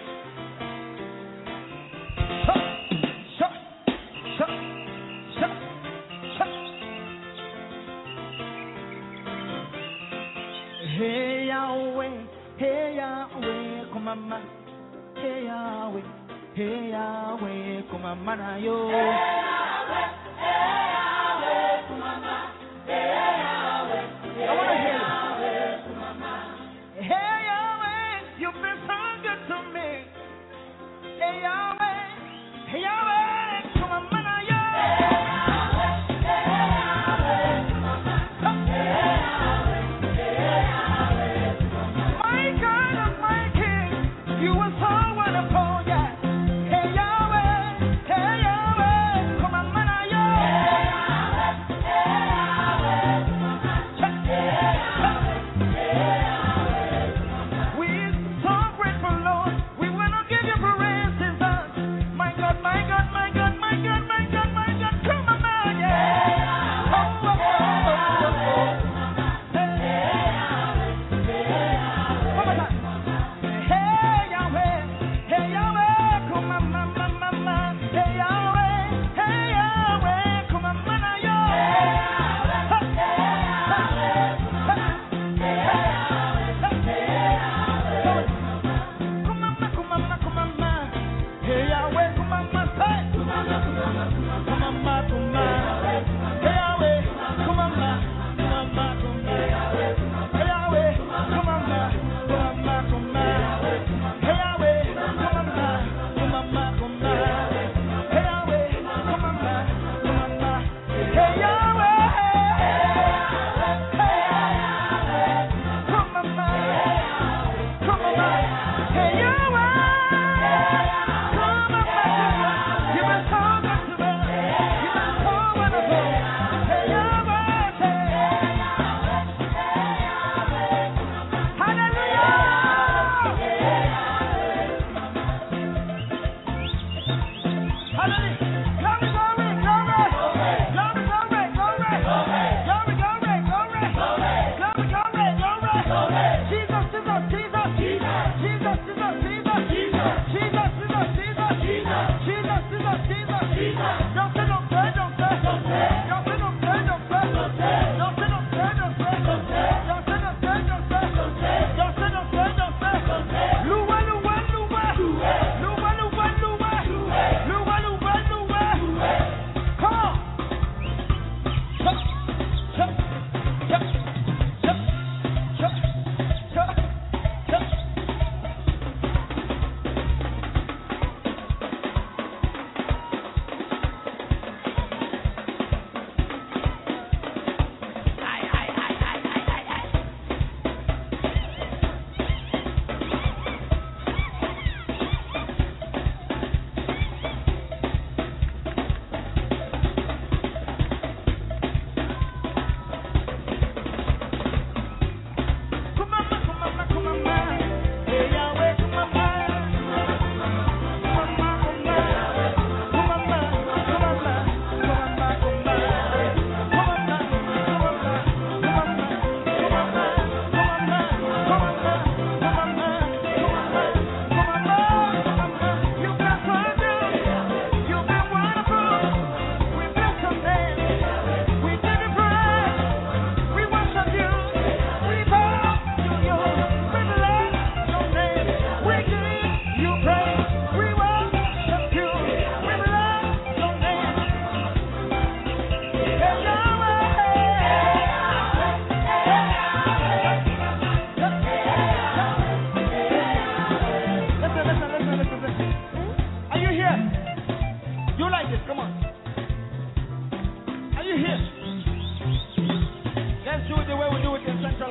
Hey Yahweh, hey Yahweh, kumama. Hey Yahweh, hey Yahweh, kumama na yo. Hey Yahweh, hey Yahweh, kumama. Hey Yahweh, I want to hear it. Hey Yahweh, you've been so good to me. Hey Yahweh, hey Yahweh, kumama na yo. Hey Yahweh, hey Yahweh, kumama. Hey Yahweh, hey Yahweh, kumama. My God and my King, you are so wonderful, yeah. Hey Yahweh, hey Yahweh, come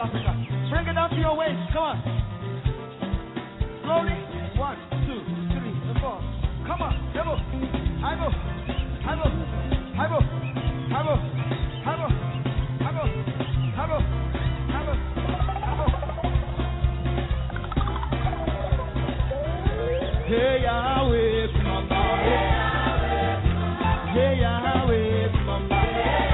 Africa. Bring it down to your waist. Come on. Slowly. One, two, three, and four. Come on. Double. High-bo. High-bo. High-bo. High-bo. High-bo. High-bo. High-bo. High-bo. High-bo. Hey, Yahweh, come on. Hey, Yahweh, come on.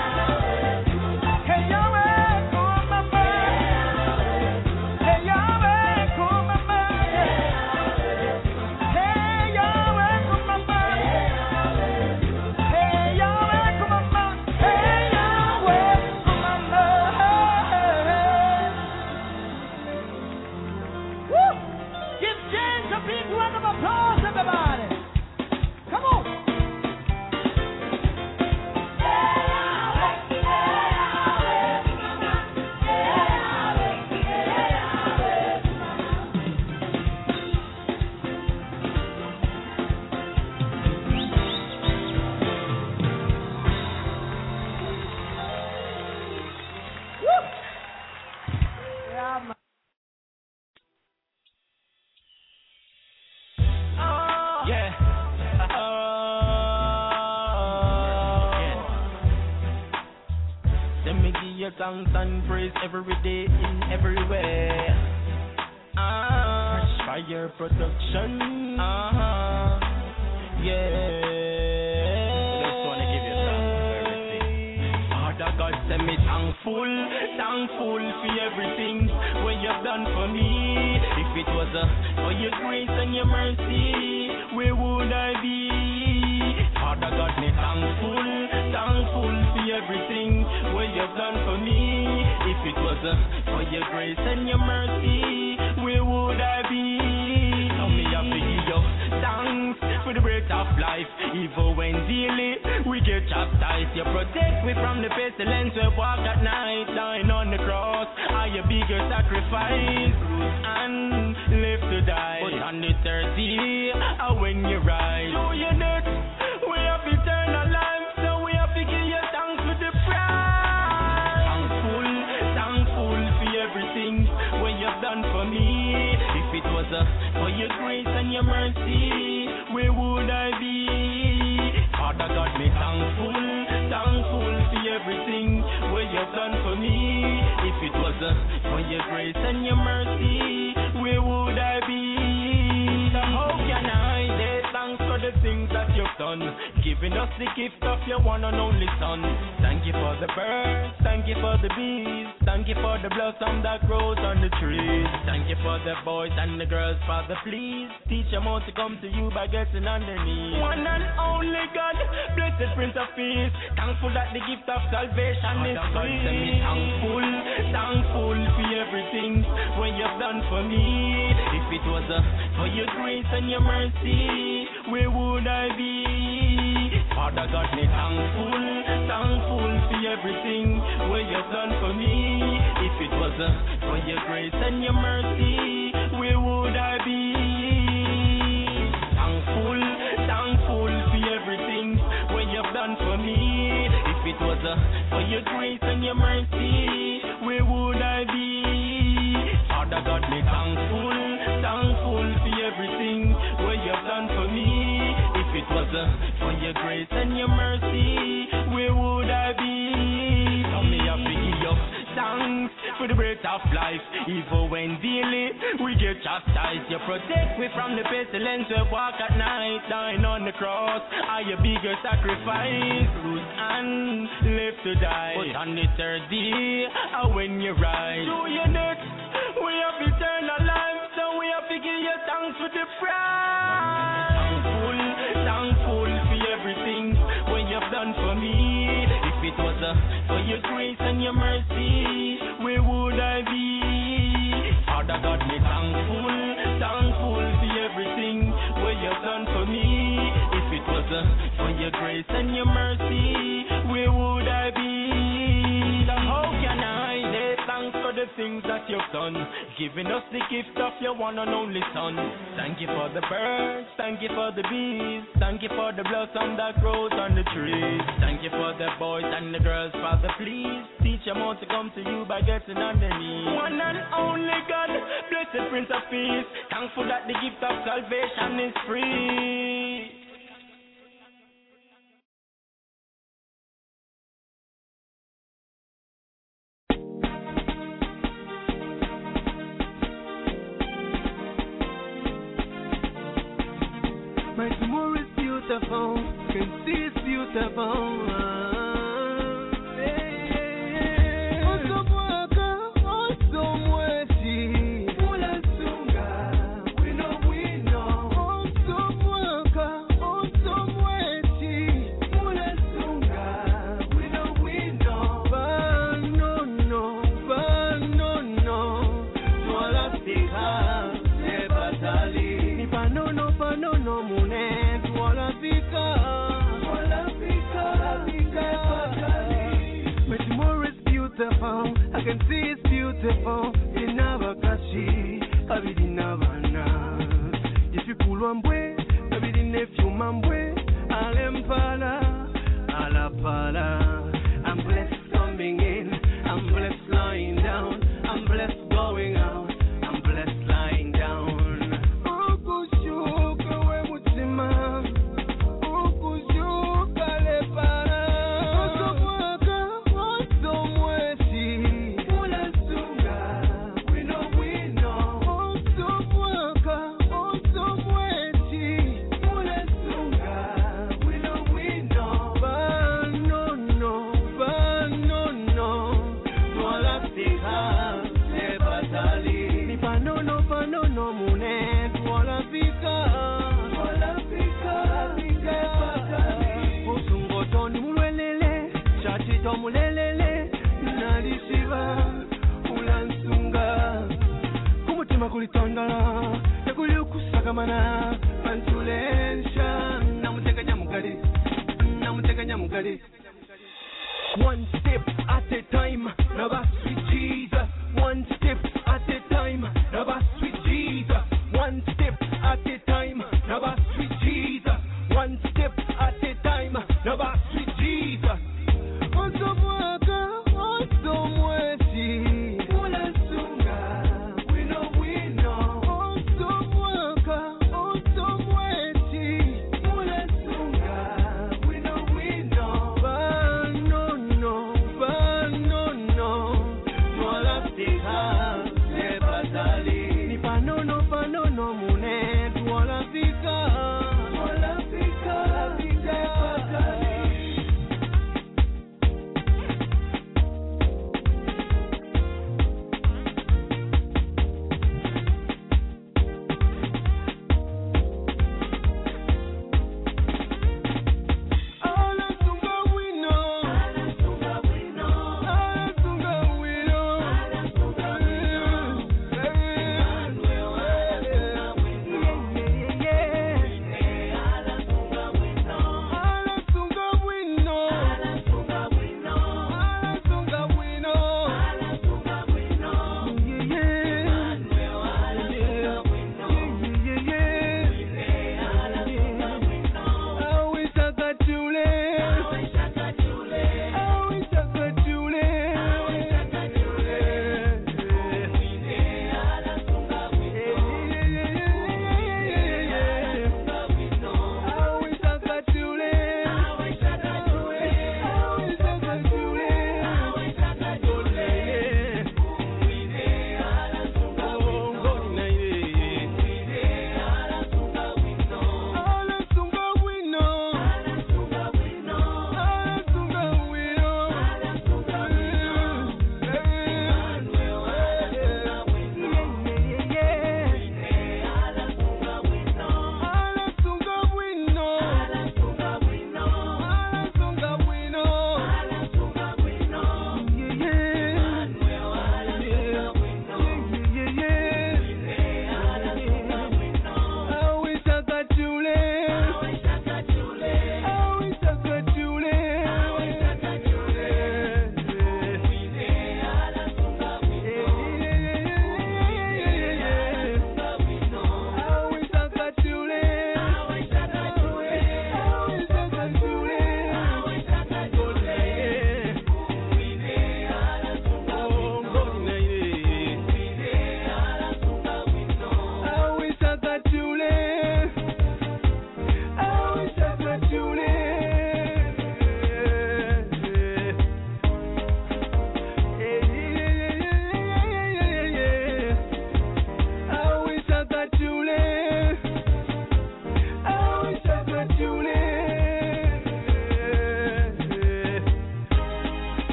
Thanks and praise every day in everywhere. Ah, Fresh Fire Production. Uh-huh. Yeah. Just wanna give you thanks for everything. Father God, send me thankful, thankful for everything what you've done for me. If it was uh, for your grace and your mercy, where would I be? Father God, me thankful, thankful for everything what you've done for me. If it was uh, for your grace and your mercy, where would I be? Now me have to give you thanks for the breath of life. Even when daily we get chastised, you protect me from the pestilence. We walk at night, dying on the cross. I a bigger sacrifice, bruised and live to die. But on the third day, uh, when you rise, do you know we have eternal life? So we have to give you thanks for the prize. Thankful, thankful for everything what you've done for me. If it was uh, for your grace and your mercy, where would I be? Father God, me thankful, thankful for everything what you've done for me. If it was uh, for your grace and your mercy, where would I be? So how can I say thanks for the things that you've done, giving us the gift of your one and only son. Thank you for the birds, thank you for the bees, thank you for the blossom that grows on the trees. Thank you for the boys and the girls, Father, please teach them how to come to you by getting on their knees. One and only God, blessed Prince of Peace, thankful that the gift of salvation is free. Thankful, thankful for everything what you've done for me. If it was uh, for your grace and your mercy, where would I be? Father God, me thankful, thankful for everything what you've done for me. If it was uh, for your grace and your mercy, where would I be? Thankful, thankful for everything what you've done for me. If it was uh, for your grace and your mercy, where would I be? Father God, me thankful, thankful for everything what you've done for me. If it was uh, for your grace and your mercy, where would I be? Tell me I give you thanks for the breath of life. Even when daily we get chastised, you protect me from the pestilence. We walk at night, dying on the cross. I a bigger sacrifice, bruised and live to die. But on the third day, uh, when you rise, do you know we have eternal life? So we have to give you thanks for the prize. Thankful, thankful for everything what you've done for me. If it was uh, for your grace and your mercy, where would I be? Father God, me thankful, thankful for everything what you've done for me. If it was uh, for your grace and your mercy, where would I be? So how can I say thanks for the things things that you've done, giving us the gift of your one and only son. Thank you for the birds, thank you for the bees, thank you for the blossom that grows on the trees. Thank you for the boys and the girls, Father, please teach them all to come to you by getting on their knees. One and only God, blessed Prince of Peace, thankful that the gift of salvation is free. My tomorrow is beautiful, can see it's beautiful. I can see it's beautiful in Abakashi, Abidinavana. If you pull one way, Abidin if you mambwe, Alempala, Alapala. I'm blessed coming in, I'm blessed lying down, I'm blessed going out, I'm blessed lying down. Mulelele nalishiva ulansunga kumutima kulitondala yakuliukusakamana pantulensha namuteka nyamugari namuteka nyamugari. One step at a time, never sweet Jesus. One step at a time, never sweet Jesus. One step at a time, never sweet Jesus. One step at a time, never sweet Jesus.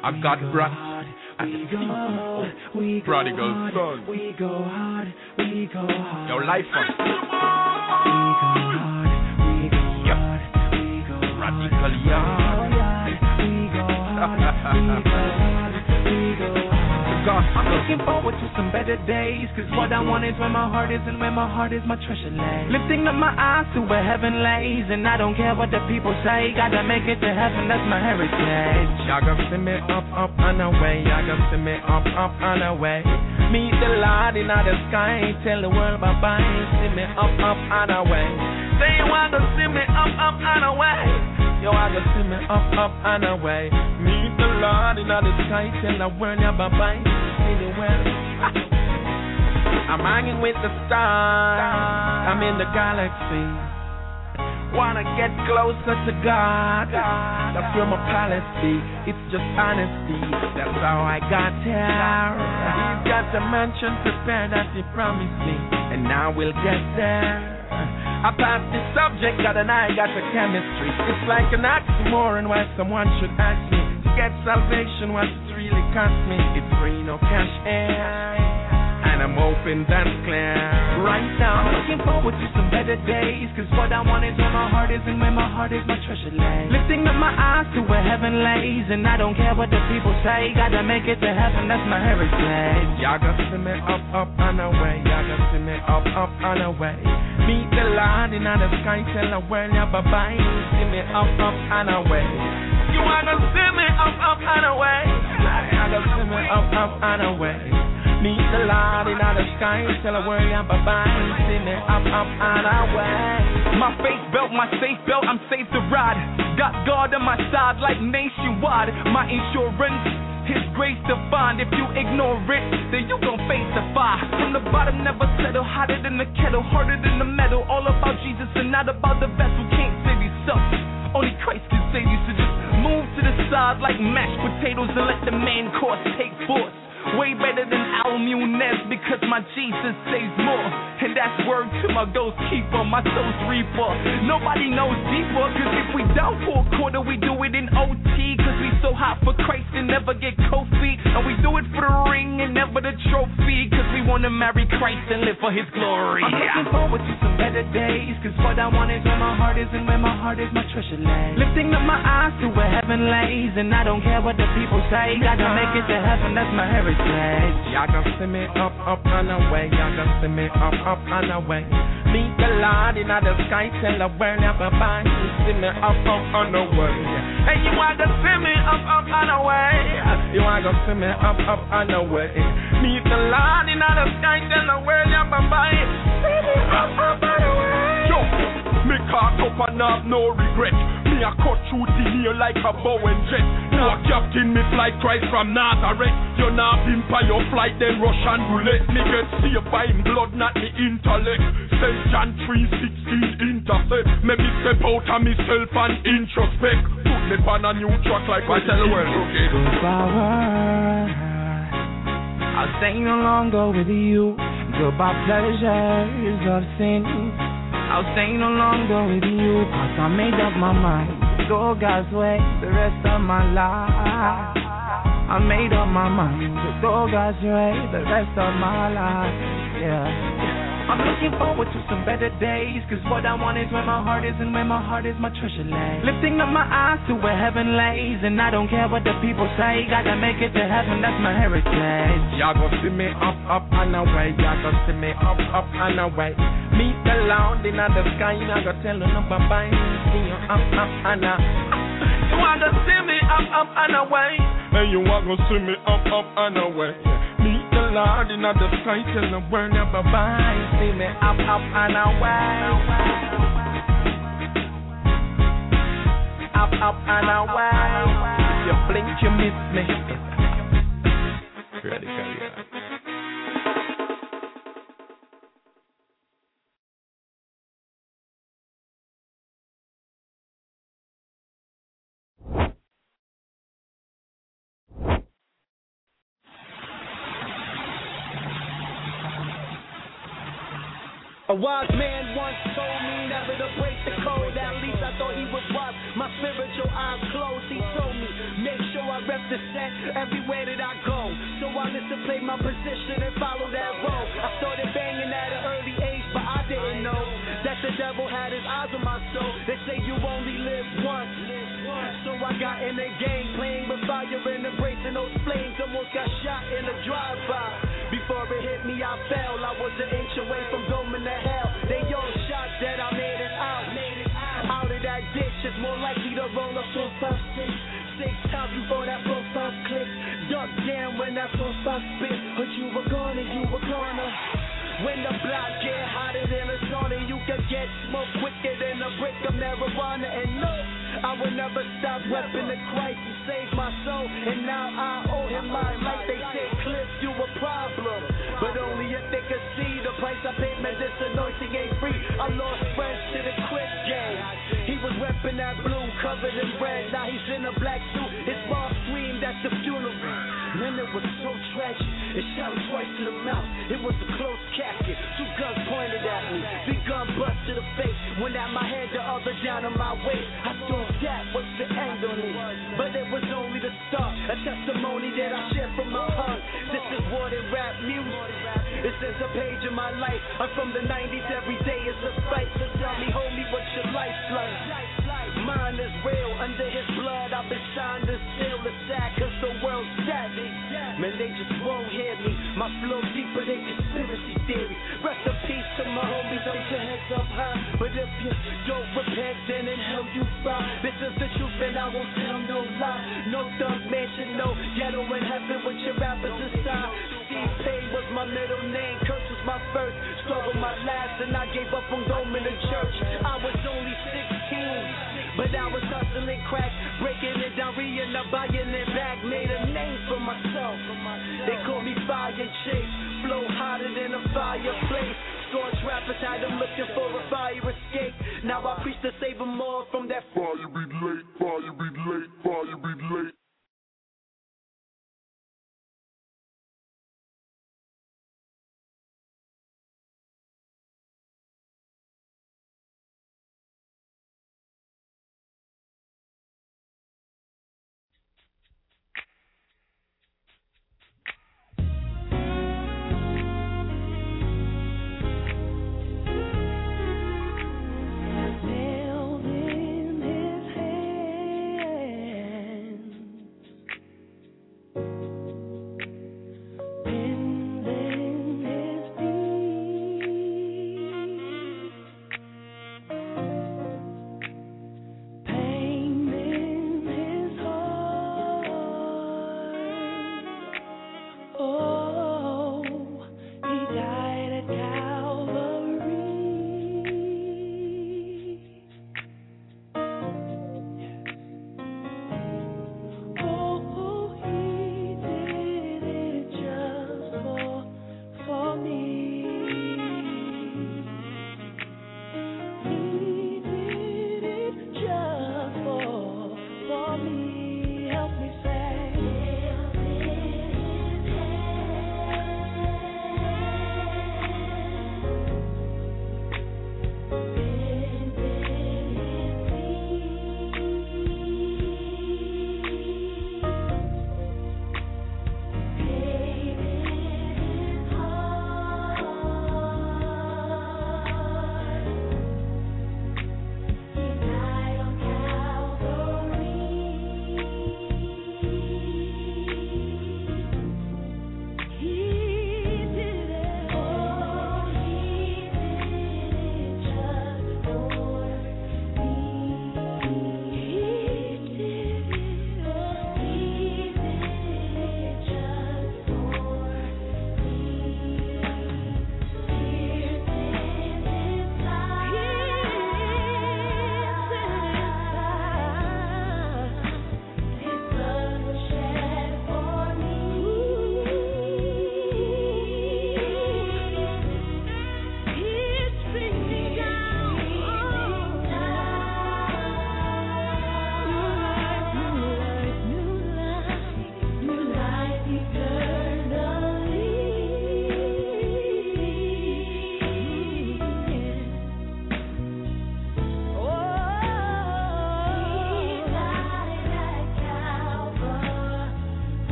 I got brat. We go hard, we go Prodigal hard, son. we go hard, we go hard. Yo, life on. We go hard, we go hard, we go hard. Radical yard. We go hard, we go hard, we go hard. I'm looking forward to some better days, cause what I want is where my heart is, and where my heart is my treasure lays. Lifting up my eyes to where heaven lays, and I don't care what the people say, gotta make it to heaven, that's my heritage. Y'all gonna see me up, up and away. Y'all gonna see me up, up and away. Meet the Lord in the sky, tell the world bye bye. See me up, up and away. Say you want to see me up, up and away. Yo, I gonna see me up, up and away. Meet the Lord in the sky, tell the world bye bye. See the world. I'm hanging with the stars. I'm in the galaxy. Wanna get closer to God. That's where my palace be. It's just honesty. That's how I got here. He's got a mansion prepared as he promised me, and now we'll get there. I passed the subject, got an eye, got the chemistry. It's like an oxymoron why someone should ask me to get salvation, what it really cost me. It's free, no cash air, and I'm hoping that's clear. Right now, I'm looking forward to some better days, cause what I want is where my heart is, and where my heart is my treasure lays. Lifting up my eyes to where heaven lays, and I don't care what the people say, gotta make it to heaven, that's my heritage. Y'all gonna see me up, up and away. Y'all gonna see me up, up and away. Meet the Lord in the sky, tell the world yeah bye bye. See me up, up and away. You wanna see me up, up and away. Y'all gonna see me up, up and away. Meet the Lord in the sky, tell the world yeah bye bye. See me up, up and away. My faith belt, my safe belt, I'm safe to ride. Got God on my side like nationwide. My insurance, His grace divine. If you ignore it, then you gon' face the fire. From the bottom, never settle. Hotter than the kettle, harder than the metal. All about Jesus and not about the vessel. Can't save yourself. Only Christ can save you. So just move to the side like mashed potatoes and let the main course take force. Way better than Al Munez, because my Jesus saves more. And that's word to my ghost keeper, my soul's reaper. Nobody knows deeper, cause if we down for a quarter, we do it in O T. Cause we so hot for Christ and never get cold feet. And we do it for the ring and never the trophy. Cause we wanna marry Christ and live for His glory. I'm looking forward to some better days, cause what I want is where my heart is, and where my heart is my treasure lays. Lifting up my eyes to where heaven lays, and I don't care what the people say, gotta make it to heaven, that's my heritage. Y'all gonna see me up, up and away. Y'all gonna see me up, up and away. Meet the Lord in the sky, tell the world yeah bye bye. See me up, up and away. Hey, you want to see me up, up and away. You want to see me up, up and away. Meet the Lord in the sky, tell the world yeah bye bye. See me up, up and away. Yo, me caught up and have no regret. Me a cut through the air like a Boeing jet. No captain, me fly Christ from Nazareth. You're not been by your flight, then Russian roulette. Me get saved by him blood, not the intellect. Saint John three sixteen intercept. Me me step out of myself and introspect. Put me on a new track like I tell the world. Okay. I'll stay no longer with you. Goodbye pleasures of sin. I'll stay no longer with you, cause I made up my mind. Go God's way the rest of my life. I made up my mind to go God's way the rest of my life. Yeah. I'm looking forward to some better days, cause what I want is where my heart is, and where my heart is my treasure lays. Lifting up my eyes to where heaven lays, and I don't care what the people say, gotta make it to heaven, that's my heritage. Y'all gonna see me up, up and away. Y'all gonna see me up, up and away. Meet the Lord in the sky, y'all gonna tell them bye bye. See you up, up and away. You wanna see me up, up and away. And you want to see me up, up and away. Meet the Lord in the sky, tell the world yeah bye bye. See me up, up and away. Up, up and away. If you blink, you miss me. Ready, ready, A wise man once told me never to break the code. At least I thought he would watch my spiritual eyes closed. He told me, make sure I rep the set everywhere that I go. So I listen, play my position and follow that road. I started banging at an early age, but I didn't know that the devil had his eyes on my soul. They say you only live once. So I got in the game, playing with fire and embracing those flames. Almost got shot in a drive-by. Before it hit me, I fell. I was an inch away from going to hell. They all shot that I made it out. Out of that ditch, it's more likely to roll up four, five, six. Six times before that four, five click. Duck down when that four, five spit. But you were gone and you were gonna. When the block get hotter than a sauna, you can get smoke quicker than a brick of marijuana. And no, I will never stop repping the Christ who saved my soul. And now I owe him my life. They say, Cliff, you a problem. But only if they could see the price I paid, man, this anointing ain't free. I lost friends to the quick game. He was repping that blue, covered in red. Now he's in a black suit. His mom screamed at the funeral. Man, it was so tragic. It shot him twice to the mouth. It was a close casket. Two guns pointed at me. Big gun bust to the face. One at my head, the other down on my waist. I thought that was the end of me. But it was only the start. A testimony that I share from my heart. This is war and rap music. This is a page of my life. I'm from the nineties. Every day is a fight. So tell me, homie, what's your lifeline? Mine is real. Under his blood, I've been signed to seal the sack. Cause the world's savage. Man, they just won't hear me. My flow deeper than conspiracy theory. Rest in peace to my homies, hold your heads up high. But if you don't repent, then in hell you find. This is the truth and I won't tell no lie. No thug mansion, no ghetto in heaven with your rappers inside. Steve Payne was my middle name, Curse was my first, struggle my last, and I gave up on going to church. I was only sixteen, but I was hustling crack, breaking it down, re-and buying it back. Made a name for myself. They call me Fire Chase, flow hotter than a fireplace. Scorch rappers had them looking for a fire escape. Now I preach to save them all from that fire relate, fire relate, fire relate. Nailed in his head.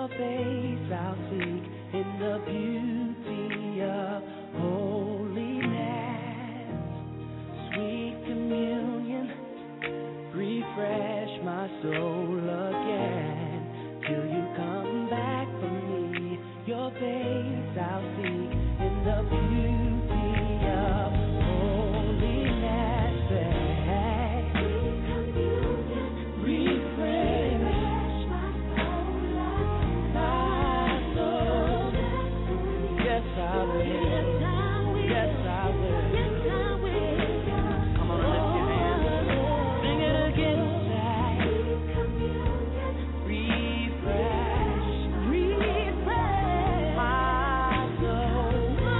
Your face I'll seek in the beauty of holiness. Sweet communion, refresh my soul again till you come back for me. Your face I'll seek in the beauty of holiness. Sweet communion, refresh my soul again. My soul, yes I will, yes I will. Come on, lift your hands, sing it again. Refresh, refresh my soul.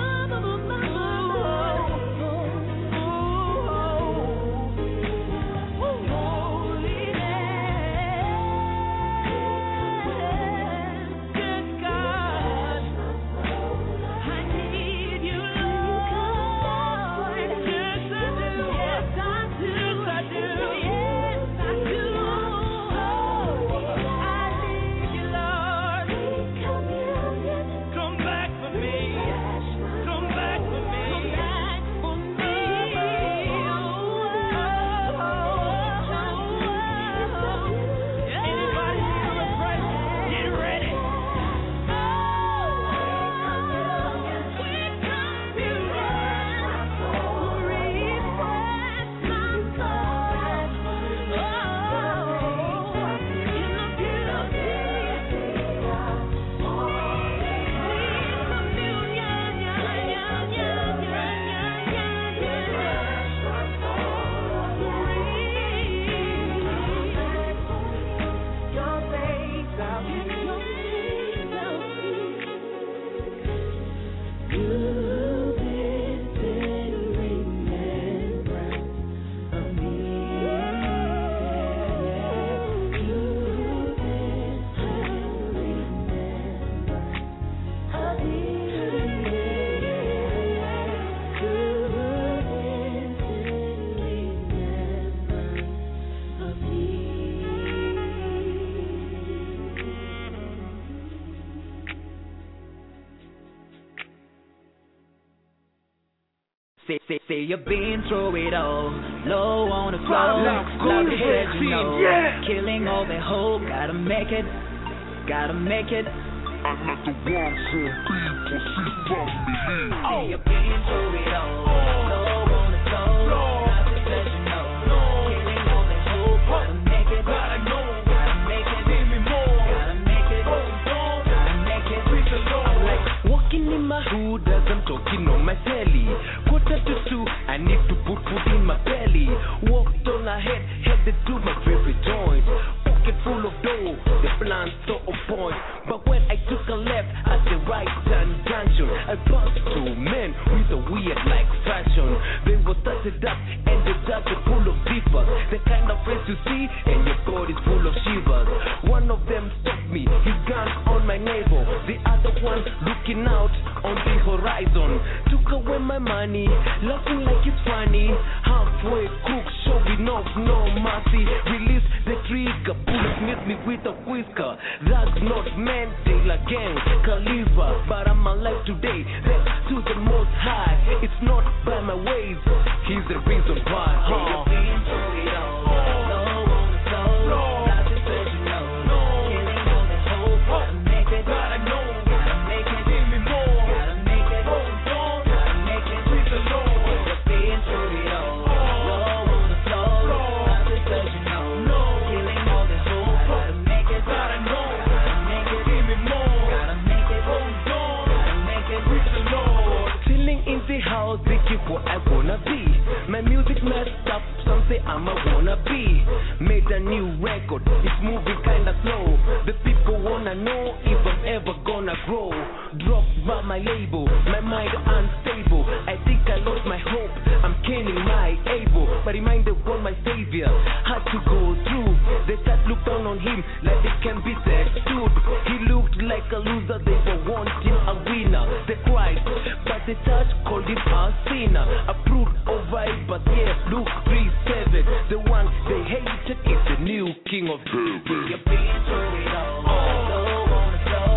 Say, say, say you've been through it all. Low on the floor, love the head, you know. Yeah. Killing all the hope, gotta make it, gotta make it. I'm not the one for people, see from me. Say you've been through it all. Low on the floor, love the head, you know. Killing all the hope, gotta make it, gotta know, gotta make it. Give me more, gotta make it, gotta make it. I'm like walking in my hood as I'm talking on my telly. Quarter to two, I need to put food in my belly. Walked on ahead, headed to my favorite joint. Pocket full of dough, the plan so on point. But when I took a left at the right turn junction, I passed two men with a weird like fashion. They were started up and the dark full of beavers. The kind of face you see and your body is full of shivers. One of them stopped me, his gun on my navel. The other one looking out on the horizon. Took away my money, laughing like it's funny. Halfway cook, showing off, no mercy. Release the trigger, bullet miss me with a whisker. That's not meant deal again, Khalifa. But I'm alive today, thanks to the most high. It's not by my ways, he's the reason why. Huh? Been through it all, low on the floor, that's the best you know. Killing all the hope, gotta make it, gotta know, gotta make it. Give me more, gotta make it, gotta make it. With the Lord, been through it all, low on the floor, that's the best you know. Killing all the hope, gotta make it, gotta know, gotta make it. Give me more, gotta make it, gotta make it. With the Lord, chilling in the house, thinking what I wanna be. My music messed up, some say I'm a wannabe. Made a new record, it's moving kinda slow. The people wanna know if I'm ever gonna grow. Dropped by my label, my mind unstable. I think I lost my hope, I'm gaining my able. But reminded what my savior had to go through. They start look down on him like they can be said stood. He looked like a loser, they were wanting a winner. They cried, but the church called him a sinner. Approved over it, but yeah, Luke three seven. The one they hated is the new king of truth. You've been through it all, low on the floor.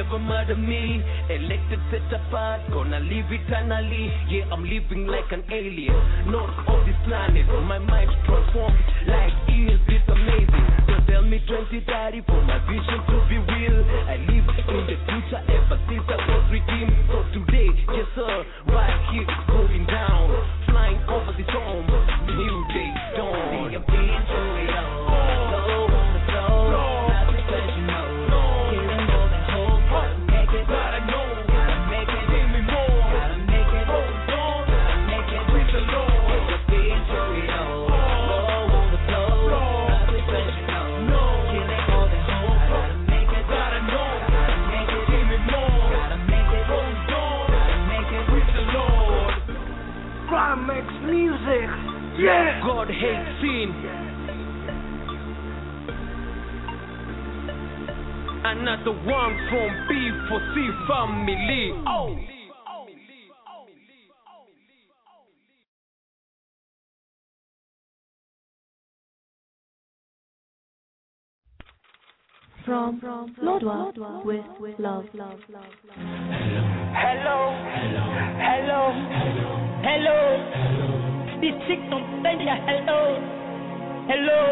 never murder me. Elected, set apart, gonna live eternally. Yeah, I'm living like an alien, not of this planet. My mind's transformed like eels, it's amazing. So tell me twenty thirty for my vision to be real. I live in the future ever since I was redeemed. So today, yes sir, right here it's going down. Flying over the dome, new day dawn. You've been through it all. Low on the floor, not the pleasure mode. Killing more than hope, gotta make it. Gotta know, gotta make it. Give me more, gotta make it. Hold on, gotta make it. With the Lord, you've been through it all. Low on the floor, not the pleasure mode. Killing more than hope, gotta make it. Gotta know, gotta make it. Give me more, gotta make it. Hold on, gotta make it. With the Lord. Climax music, yeah. God hates sin. Another one from B four C family. Oh. From Lodwa with love. Hello, hello, hello, hello. This chick don't send ya hello, hello.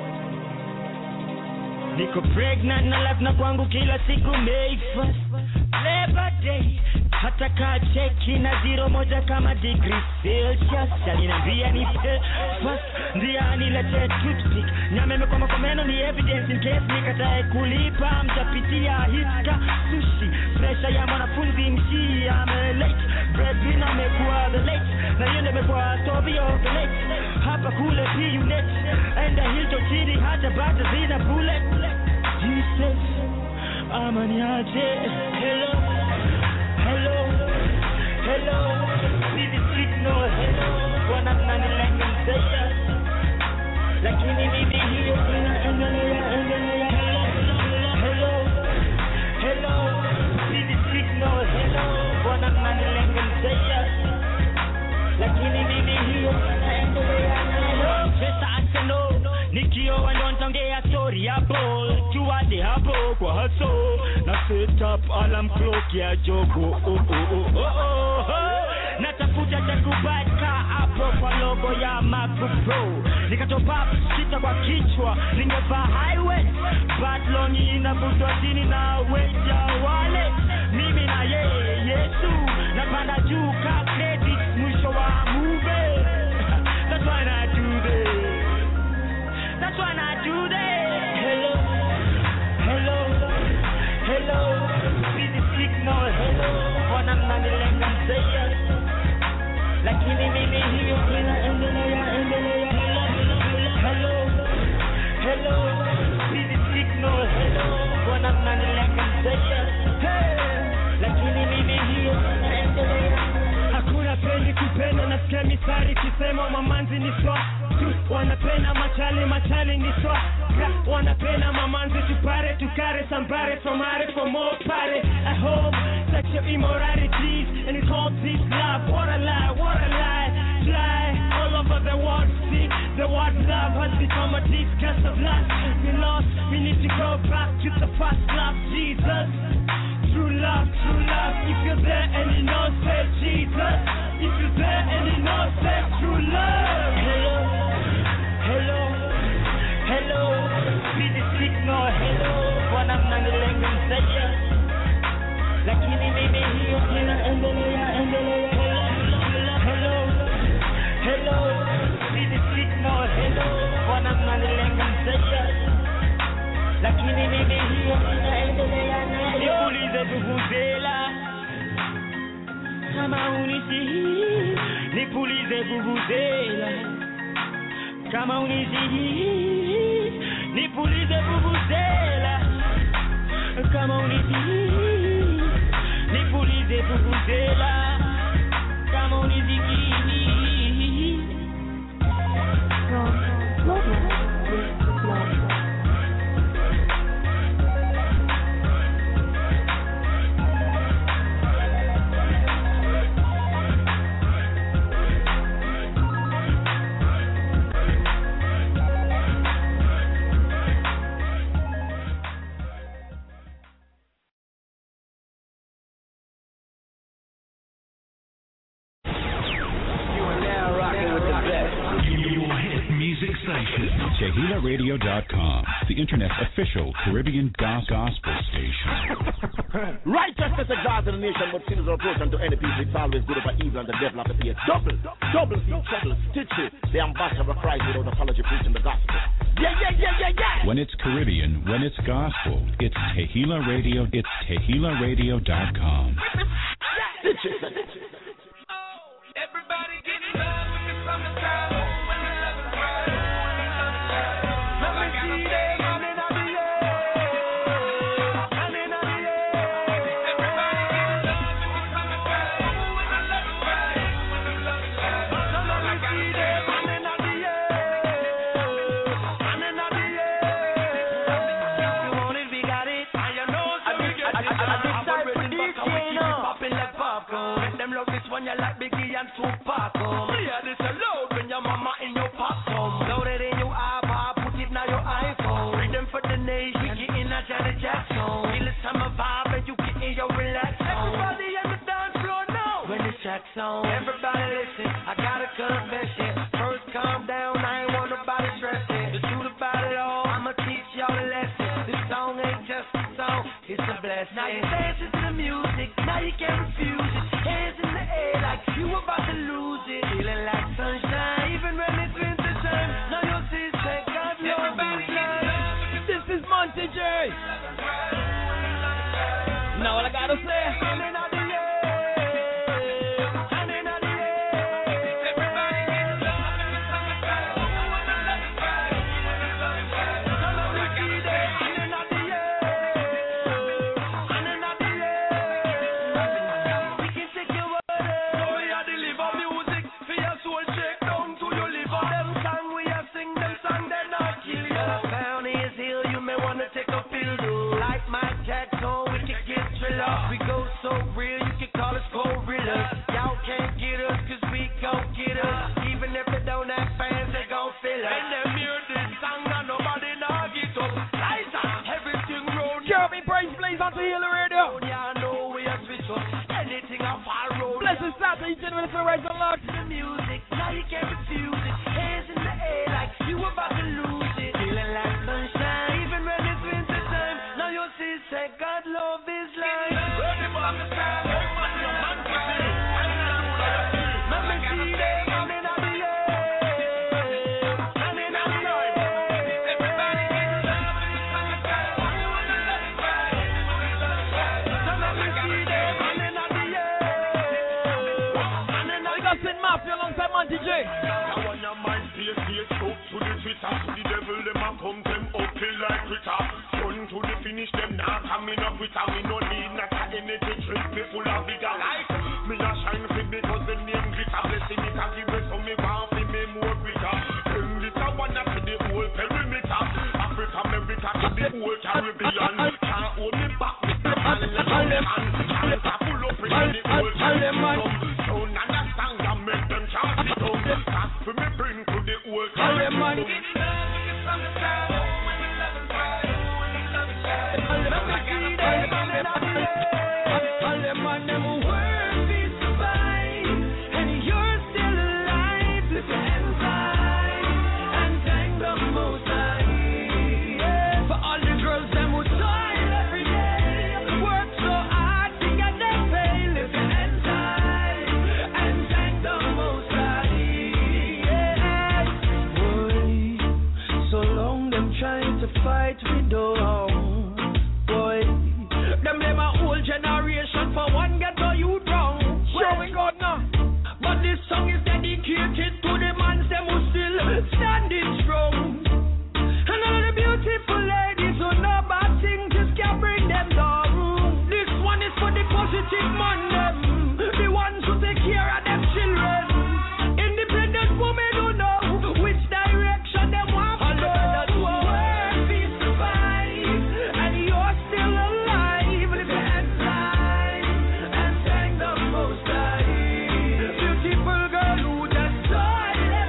Niko pregnant na life na kwangu kila siku May first, Labor Day. Hata kaa cheki na zero moja kama degree Celsius. Aliniambia nipe first, ndiye anilete toothpick. Nyameme kwa makomeno ni evidence in case nikatae kulipa. Mtapitia hiska sushi, pressure ya mwanafunzi mshi. I'm late, breadwinner amekuwa the late. Na yule amekuwa Toby of the late. Hapa kule P-Unit, enda Hilton chini hata bata zina bullet. Jesus, amaniaje. Hello, hello, hello. This is sweet, no hello. Wana nani lenga mteja, lakini mimi hiyo inaendelea, endelea. Hello, hello, this is sweet, no hello. Wana nani lenga mteja, lakini mimi hiyo inaendelea. Pesa aseno, nikioa ndo nitaongea story hapo. Tuwade hapo kwa haso, na set up alarm clock ya jogo. Oh oh oh oh oh oh. Natafuta takubadka hapo kwa logo ya MacBook Pro. Nikatopa kita kwa kichwa, ningevaa highway but long inavutwa chini na weja wale. Mimi na yeye Yesu, napanda juu ka credit mwisho wa movie. That's why I do this. That's why I do this. Hello, hello, hello. This is signal. Hello, wana mnanilenga mteja, lakini mimi hiyo inaendelea, endelea. Hello, hello, this is signal. Hello, wana mnanilenga mteja, lakini mimi hiyo inaendelea. Hakuna pendi kupenda, nasikia misari kisema mamanzi ni swa tu. Wanapenda machali, machali ni swa. Wanapenda mamanzi tupare, tukare, sambare, somare, for more party. At home, such your immoralities, and it's all this love. What a lie, what a lie. Fly all over the world, see the word love has become a disgust of lust. We lost, we need to go back to the first love, Jesus. True love, true love. If you're there and you know, say Jesus. If you're there and you know, say true love. Hello, hello, hello. Be the signal, hello. Wana mnanilenga mteja, lakini mimi hiyo inaendelea, endelea. Hello, hello. Be the signal, hello. Wana mnanilenga mteja, lakini mimi hiyo inaendelea. Nipulize vuvuzela kama unisihi, nipulize vuvuzela kama unisihi, nipulize vuvuzela kama unisihi, nipulize vuvuzela kama unisihi. From Lodwa with love. Tehila Radio dot com, the internet's official Caribbean gospel station. Righteousness exalted in the nation, but sinners are approach unto any people. It's always good for evil, and the devil have to pay a double, double fee, trouble, stitches. The ambassador of Christ without apology preaching the gospel. Yeah, yeah, yeah, yeah, yeah. When it's Caribbean, when it's gospel, it's Tehila Radio. It's Tehila Radio dot com. Stitches. Everybody get love in the summertime. When you like Biggie and Tupac, um yeah, this a load when your mama in your pop um load it in your iPod, put it now your iPhone. Rhythm for the nation, we get in a Janet Jackson. Feel the summer vibe and you get in your relax zone. Everybody on the dance floor now. When the track's on, everybody listen. I got a confession. First calm down, I ain't want nobody stressing. The truth about it all, I'ma teach y'all a lesson. This song ain't just a song, it's a blessing. Now you dancing to the music, now you can't refuse it. Hands in the air like you about to lose it. Feeling like sunshine, even when it's winter time. Now your sister got no business. This is Monty J. Now all I gotta say. We go so real, you can call us gorillas. Y'all can't get us, cause we gon' get us. Even if they don't act fans, they gon' feel us. And them hear this song, and nobody now get up. Lights on, everything round. Jeremy Praise, please, on Tehila Radio. Yeah, I know we are switch up. Anything off our road. Blessed Saturday, gentlemen, it's the right unlocked. The music, now you can't refuse it. Hands in the air like you about to lose it. Feeling like sunshine, even when it's winter time. Now your sister, God love is life. Alongside Monty J. Now on your mind, face, face, up to the Twitter. To the devil, them a come, them up, kill like Twitter. Run to the finish, them now coming up with her. Me no need not a energy drink, me full of bigger life. Me a shine fit because the name glitter. Blessing me, can give it so me want me, me more glitter. Bring glitter, one up to the whole perimeter. Africa, America, to the whole Caribbean. Can't hold me back, me all them man. Can't pull up in the whole Caribbean. Don't understand, I make them chant it down. That's for me bring to the whole Caribbean. Fight we do, boy. Them blame a whole generation for one ghetto you wrong. Show me God now. But this song is dedicated to the man them who still standing strong. And all the beautiful ladies who know bad things just can't bring them down. This one is for the positive man them, the ones who take care of them children. Independent women who know which direction them want to go. Beautiful girl who just joy.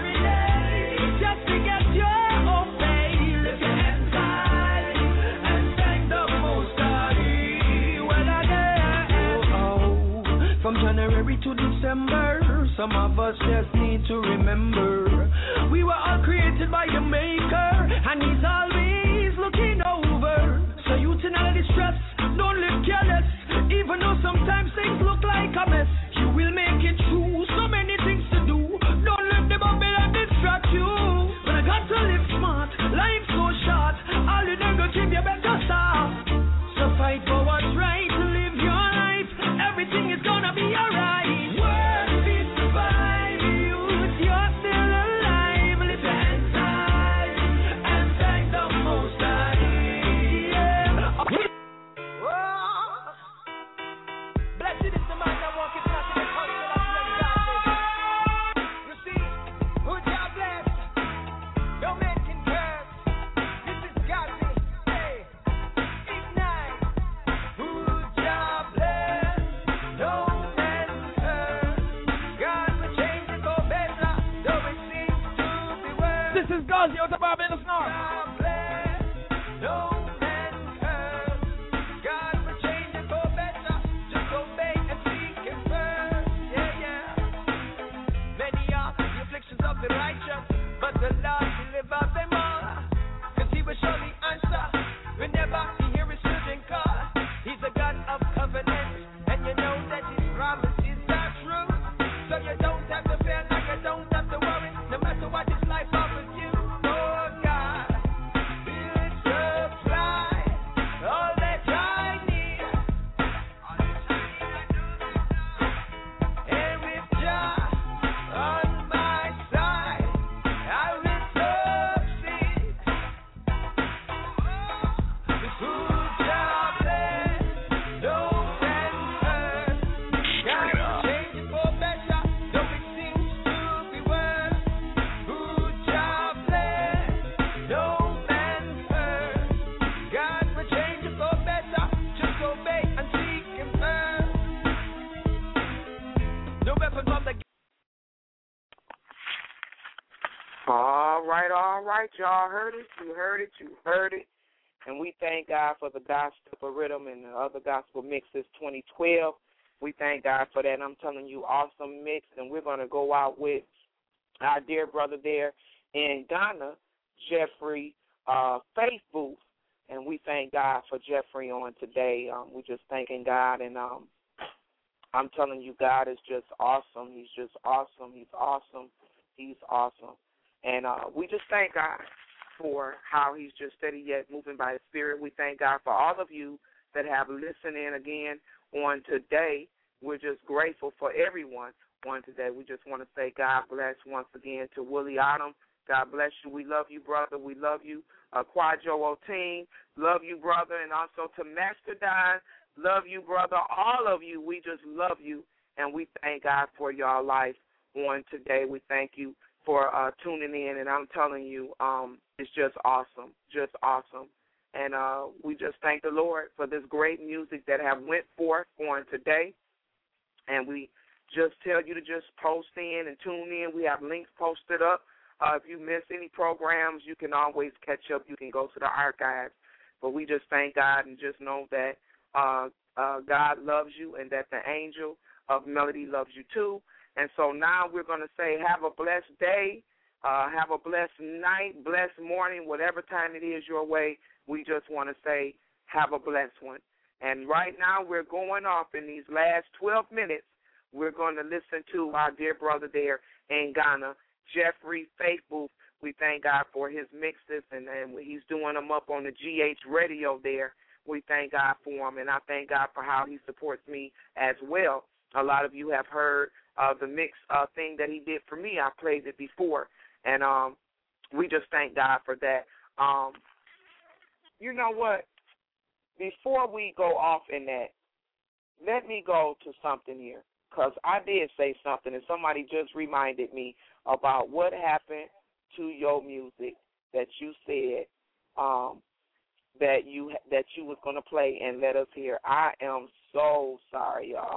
Some of us just need to remember we were all created by the Maker, and He's always looking over. So you in all distress, don't live careless. Even though sometimes things look like a mess, you will make it through. So many things to do. Don't let the bubble and distract you. But I got to live smart. Life's so short. All the negative you better stop. So fight for what's right to live your life. Everything is gonna be alright. World peace survive. Youth, you're still alive. Lift your hands high and thank the Most High. Yeah. Whoa. Blessed is the man that walketh not in the counsel of the ungodly. You see, who God bless, no man can curse. This is godly. Hey, ignite. Who God bless, no man curse. God will change it for better, though it seems to be worse. This is Gazi out of Barbados North. God bless, no man curse. God will change it for better. Just obey and seek Him first. Yeah, yeah. Many are the afflictions of the righteous, but the Lord deliver them all. Cause He will surely answer whenever He hears His children call. He's a God of covenant, and you know that His promises are true. So you don't have to fear, now you don't have to worry, no matter what this life offers you. Oh God, will supply all that I need. And with Jah on my side, I will succeed. Who Jah bless, no man hurt. God will change it for better, though it seems to be worse. Who Jah bless, no man hurt. God will change it for better, just obey and seek Him first. No weapon from the All right, all right, y'all heard it, you heard it, you heard it. And we thank God for the gospel rhythm and the other gospel mixes twenty twelve. We thank God for that. I'm telling you, awesome mix. And we're going to go out with our dear brother there in Ghana, Jeffrey uh, Faith Booth. And we thank God for Jeffrey on today. Um, we're just thanking God. And um, I'm telling you, God is just awesome. He's just awesome. He's awesome. He's awesome. And uh, we just thank God for how He's just steady yet moving by His Spirit. We thank God for all of you that have listened in again on today. We're just grateful for everyone on today. We just want to say God bless once again to Willie Autumn. God bless you. We love you, brother. We love you. Uh, Quadro O'Teen, love you, brother. And also to Master Don, love you, brother. All of you, we just love you. And we thank God for your life on today. We thank you for uh, tuning in, and I'm telling you, um, it's just awesome, just awesome. And uh, we just thank the Lord for this great music that have went forth on today. And we just tell you to just post in and tune in. We have links posted up. Uh, if you miss any programs, you can always catch up. You can go to the archives. But we just thank God and just know that uh, uh, God loves you and that the angel of melody loves you too. And so now we're going to say have a blessed day, uh, have a blessed night, blessed morning, whatever time it is your way. We just want to say have a blessed one. And right now we're going off in these last twelve minutes. We're going to listen to our dear brother there in Ghana, Jeffrey Faith Booth. We thank God for his mixes, and, and he's doing them up on the G H radio there. We thank God for him, and I thank God for how he supports me as well. A lot of you have heard uh, the mix uh, thing that he did for me. I played it before, and um, we just thank God for that. Um, you know what? Before we go off in that, let me go to something here, because I did say something, and somebody just reminded me about what happened to your music that you said um, that you that you was going to play and let us hear. I am so sorry, y'all.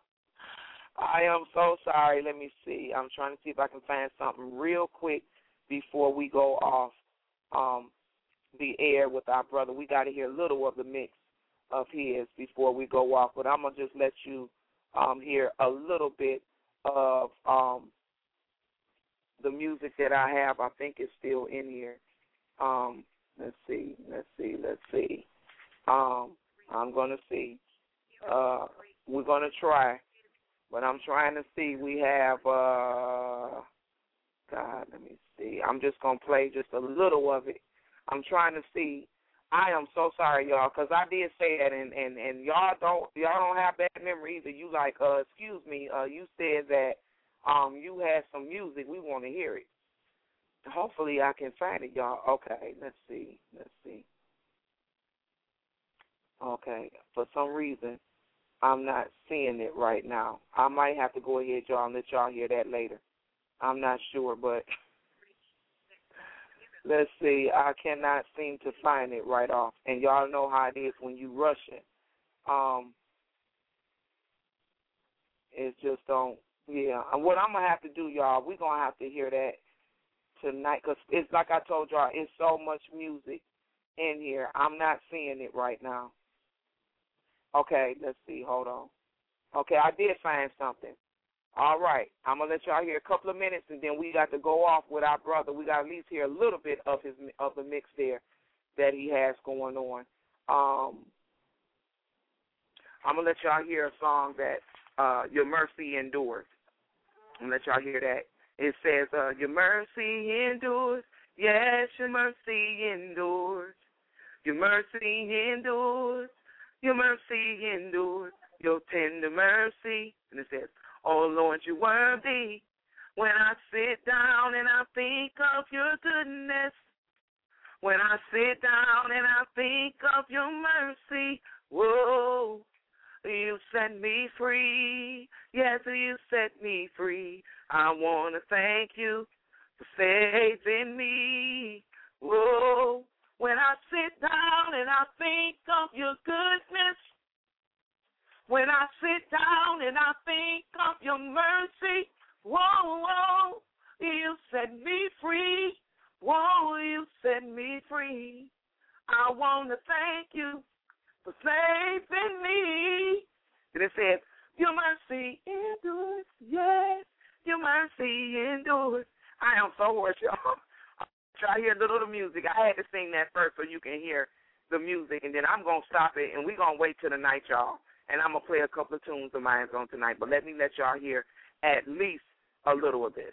I am so sorry. Let me see. I'm trying to see if I can find something real quick before we go off um, the air with our brother. We got to hear a little of the mix of his before we go off, but I'm going to just let you um, hear a little bit of um, the music that I have. I think it's still in here. Um, let's see, let's see, let's see. Um, I'm going to see. Uh, we're going to try, but I'm trying to see. We have, uh, God, let me see. I'm just going to play just a little of it. I'm trying to see. I am so sorry, y'all, because I did say that, and, and, and y'all don't y'all don't have bad memory either. You like, uh, excuse me, uh, you said that um, you had some music. We want to hear it. Hopefully I can find it, y'all. Okay, let's see. Let's see. Okay, for some reason, I'm not seeing it right now. I might have to go ahead, y'all, and let y'all hear that later. I'm not sure, but let's see. I cannot seem to find it right off. And y'all know how it is when you rush it. Um, it just don't, yeah. And what I'm going to have to do, y'all, we're going to have to hear that tonight, because it's like I told y'all, it's so much music in here. I'm not seeing it right now. Okay, let's see. Hold on. Okay, I did find something. All right, I'm going to let y'all hear a couple of minutes, and then we got to go off with our brother. We got to at least hear a little bit of his of the mix there that he has going on. Um, I'm going to let y'all hear a song that uh, Your Mercy Endures. I'm going to let y'all hear that. It says, uh, your mercy endures, yes, your mercy endures. Your mercy endures, your mercy endures, your tender mercy. And it says, oh, Lord, you're worthy. When I sit down and I think of your goodness, when I sit down and I think of your mercy, whoa, you set me free. Yes, you set me free. I want to thank you for saving me. Whoa, when I sit down and I think of your goodness, when I sit down and I think of your mercy, whoa, whoa, you set me free. Whoa, you set me free. I want to thank you for saving me. And it says, your mercy endures, yes, your mercy endures. I am so hoarse, y'all. Try to hear a little of the music. I had to sing that first so you can hear the music, and then I'm going to stop it, and we're going to wait till the night, y'all. And I'm going to play a couple of tunes of mine on tonight, but let me let y'all hear at least a little of this.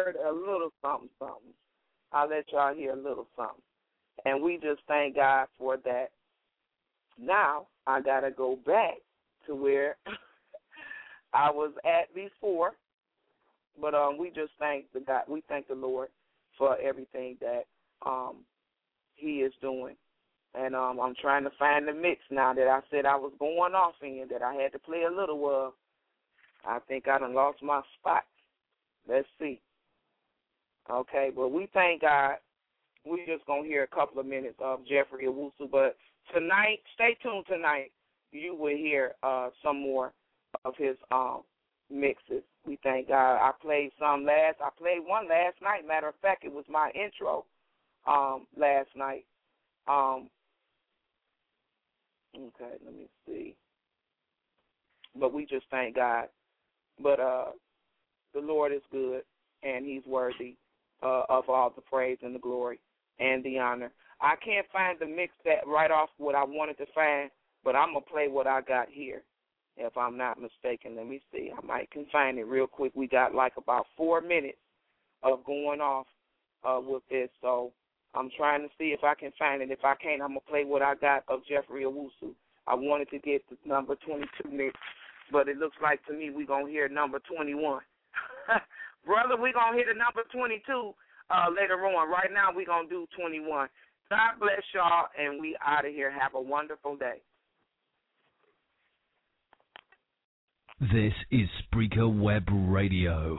heard a little something, something. I'll let y'all hear a little something. And we just thank God for that. Now I got to go back to where I was at before. But um, we just thank the God. We thank the Lord for everything that um, He is doing. And um, I'm trying to find the mix now that I said I was going off in, that I had to play a little of. I think I done lost my spot. Let's see. Okay, but we thank God. We're just going to hear a couple of minutes of Jeffrey Owusu. But tonight, stay tuned tonight. You will hear uh, some more of his um, mixes. We thank God. I played some last. I played one last night. Matter of fact, it was my intro um, last night. Um, okay, let me see. But we just thank God. But uh, the Lord is good, and He's worthy uh, of all the praise and the glory and the honor. I can't find the mix that right off what I wanted to find, but I'm going to play what I got here, if I'm not mistaken. Let me see. I might can find it real quick. We got like about four minutes of going off uh, with this, so I'm trying to see if I can find it. If I can't, I'm going to play what I got of Jeffrey Owusu. I wanted to get the number twenty-two mix, but it looks like to me we're going to hear number twenty-one. Brother, we're going to hear the number twenty-two uh, later on. Right now we're going to do twenty-one. God bless y'all, and we out of here. Have a wonderful day. This is Spreaker Web Radio.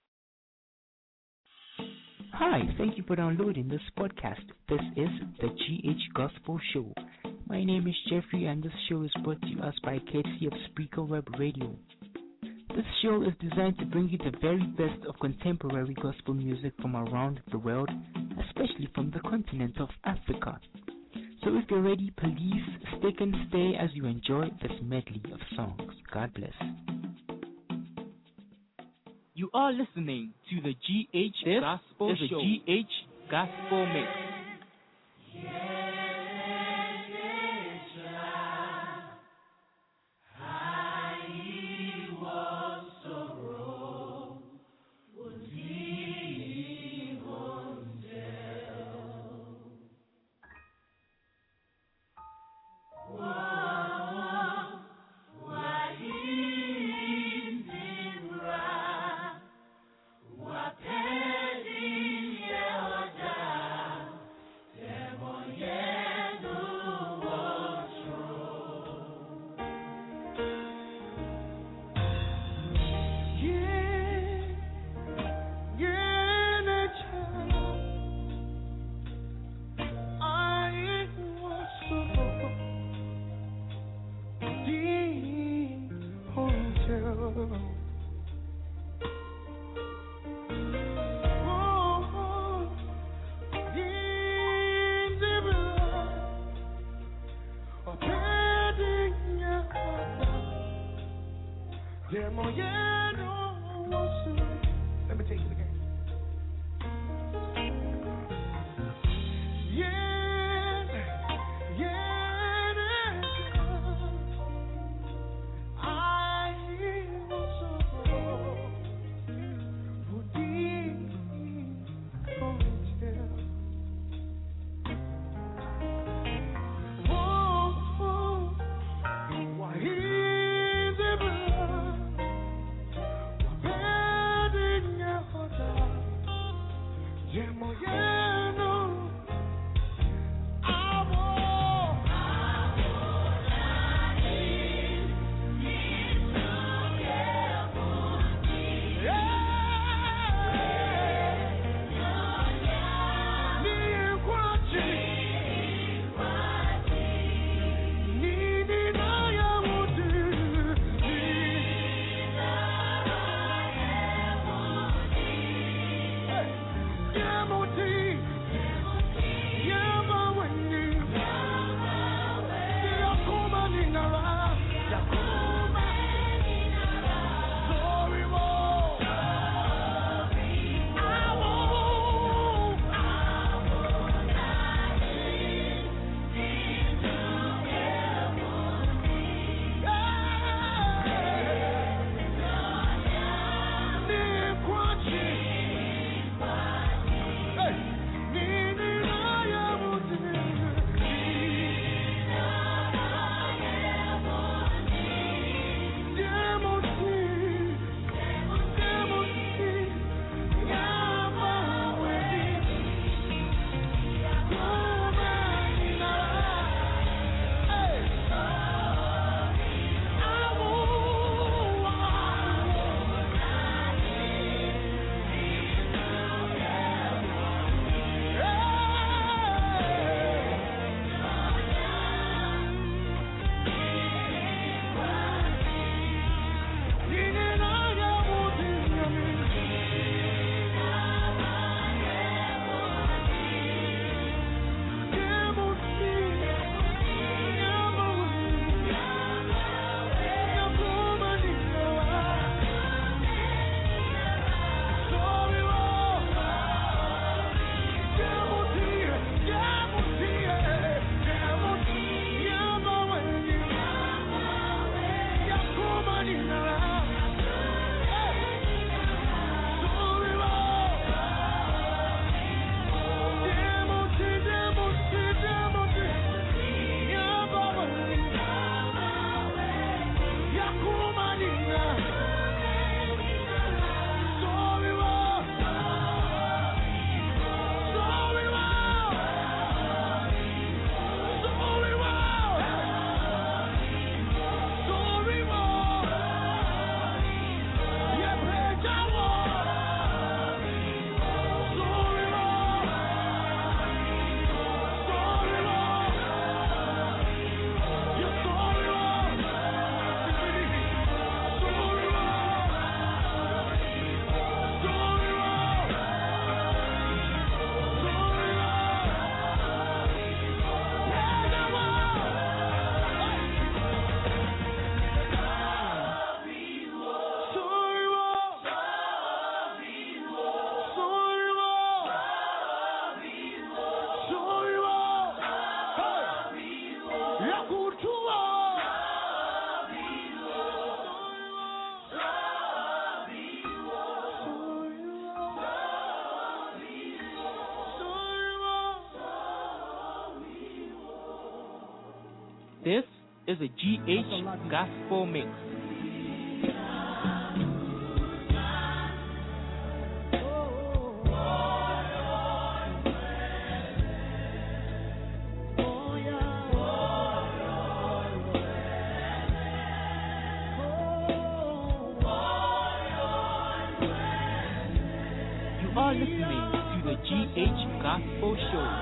Hi, thank you for downloading this podcast. This is the G H Gospel Show. My name is Jeffrey, and this show is brought to us by courtesy of Spreaker Web Radio. This show is designed to bring you the very best of contemporary gospel music from around the world, especially from the continent of Africa. So if you're ready, please stick and stay as you enjoy this medley of songs. God bless. You are listening to the G H this Gospel is Show. G H Gospel Mix. Wapeni ya wada This is a G H Gospel Mix. You are listening to the G H Gospel Show.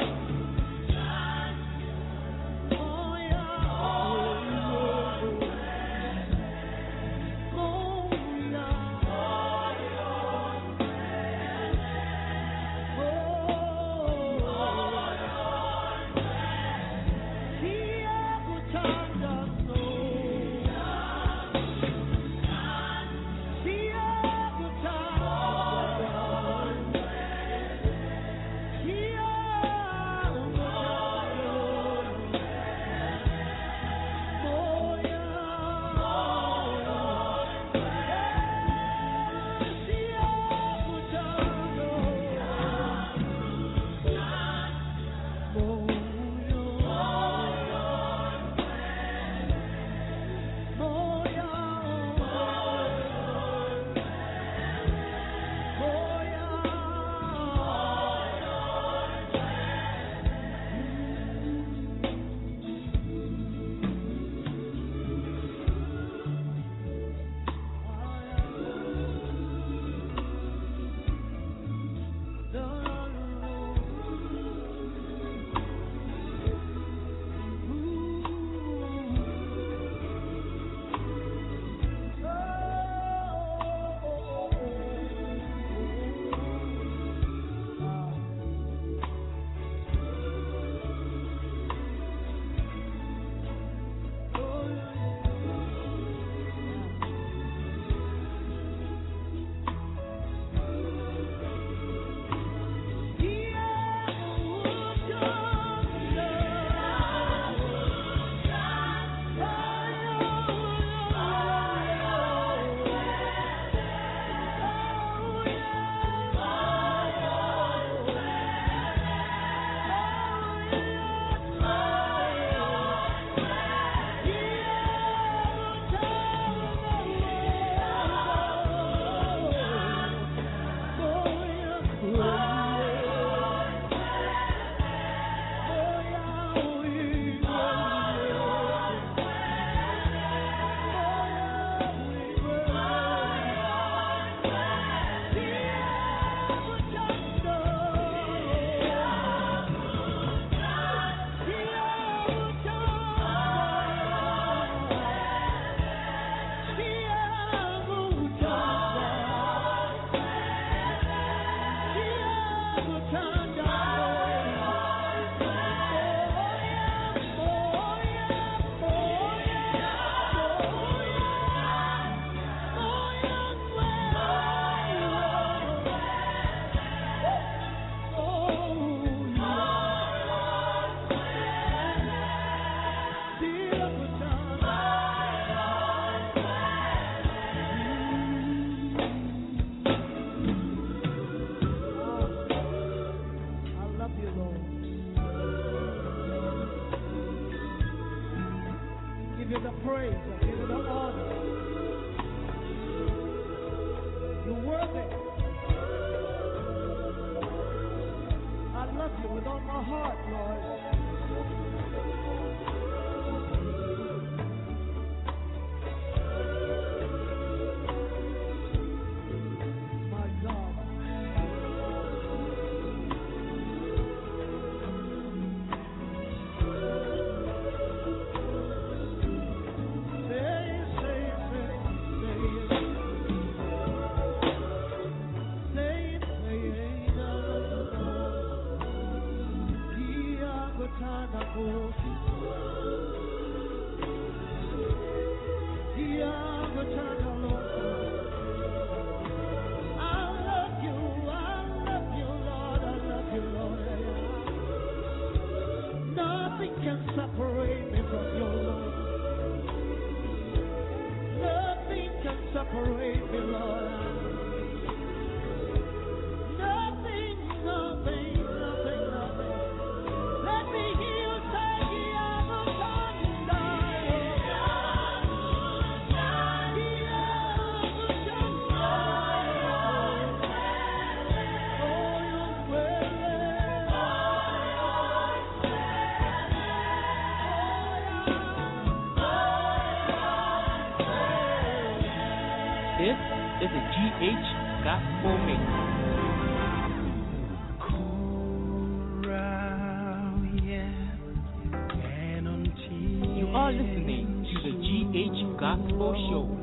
Separate me, Lord. Nothing, nothing, nothing, nothing. Let me hear you say, "Yeah, I'm a is a G H Gospel Mix. You are listening to the G H Gospel Show.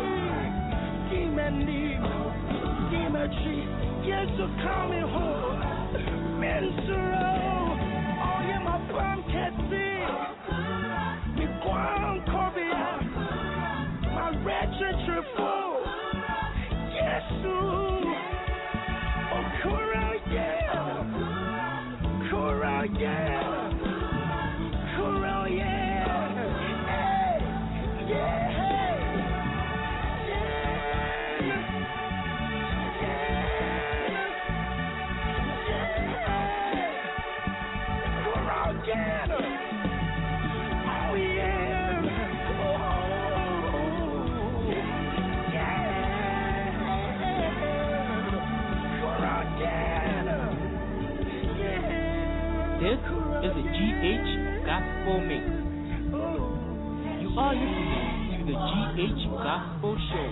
Yes, you're coming home. This is a G H Gospel Mix. You are listening to the G H Gospel Show.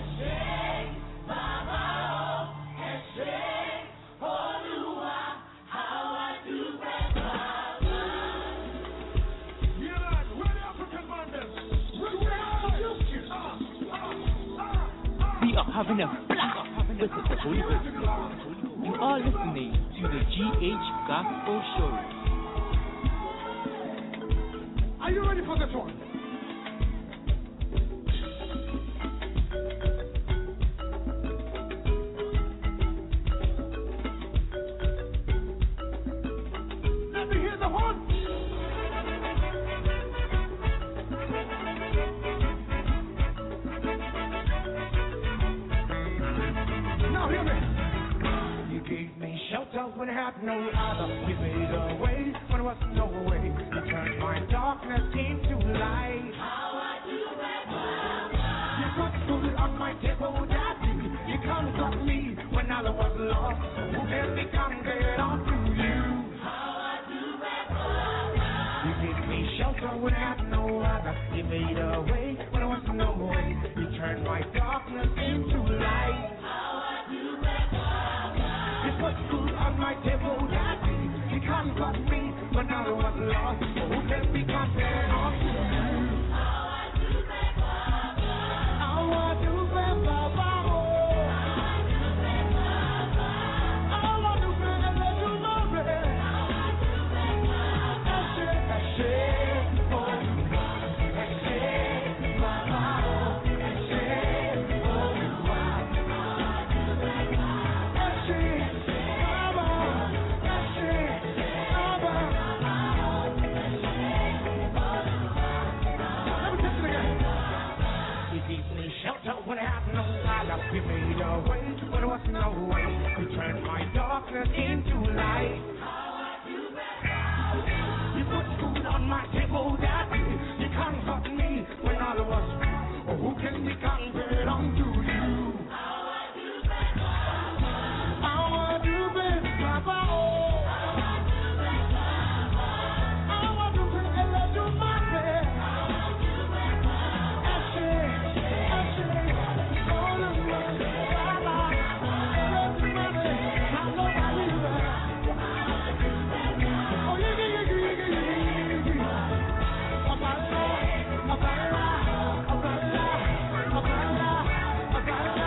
We are having a blast with the Holy Ghost. You are listening to the G H Gospel Show. Are you ready for this one? Let me hear the horn. Now hear me. You gave me shelter when I had no other. You made a way when there was no way. You turned my darkness into light. How I do that. You put food on my table, Daddy. You comfort me when I was lost. Who can be conquered unto you? How I do that. You gave me shelter when I had no other. You made a way when there was no way. You turned my darkness into light. How I do that. You put food on my table, Daddy. You comfort me when I was lost. Who can be compared unto you? How I do that, Baba. How I do that, Baba. How I do that, let you know it. That's it, oh, that's it, Baba. That's it, oh, that's it, Baba. That's it, Baba. Shelter when I had no light. You made a way when there was no way. You turned my darkness into light. You put food on my table, Daddy. You comfort me when I was. Oh, who can be conquered unto you? How I do that, Papa. Oh. How I do that, let you marry. About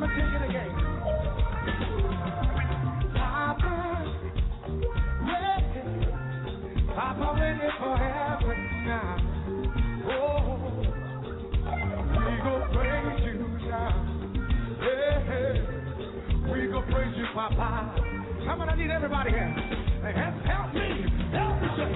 me take it again. Papa, yeah. Papa waiting for heaven now. Oh, we go praise you now. Yeah, we go praise you, Papa. Come on, I need everybody here. Hey, help, help me, help me say.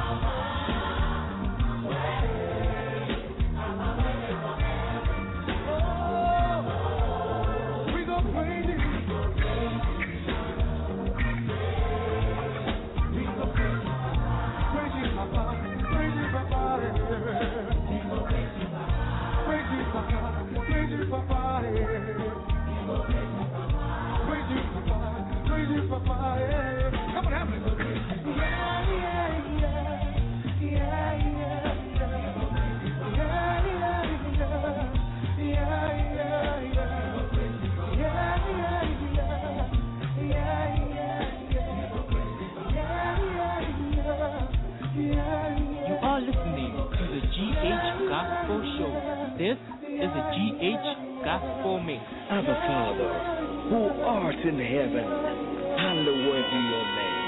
This is a G H Gospel Mix. Our Father, who art in heaven, hallowed be your name.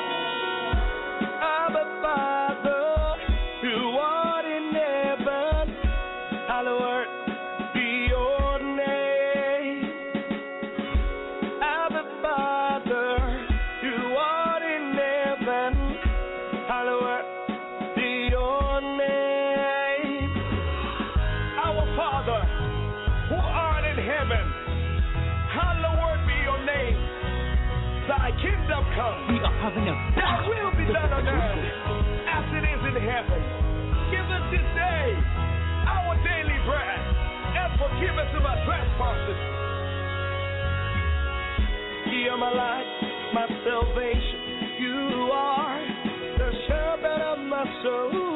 Our Father, who art in heaven, hallowed be your name. Our Father, who art in heaven, hallowed be your name. Father, who art in heaven, hallowed be your name. Thy kingdom come. We are having a Thy will be done on earth as it is in heaven. Give us this day our daily bread, and forgive us of our trespasses. You are my life, my salvation. You are the shepherd of my soul.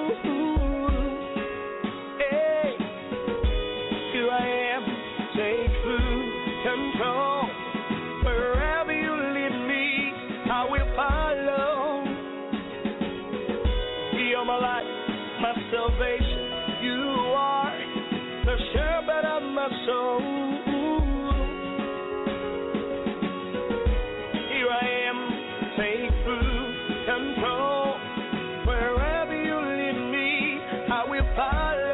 I am, take full control. Wherever you lead me, I will follow. You're my life, my salvation. You are the shepherd of my soul. Here I am, take full control. Wherever you lead me, I will follow.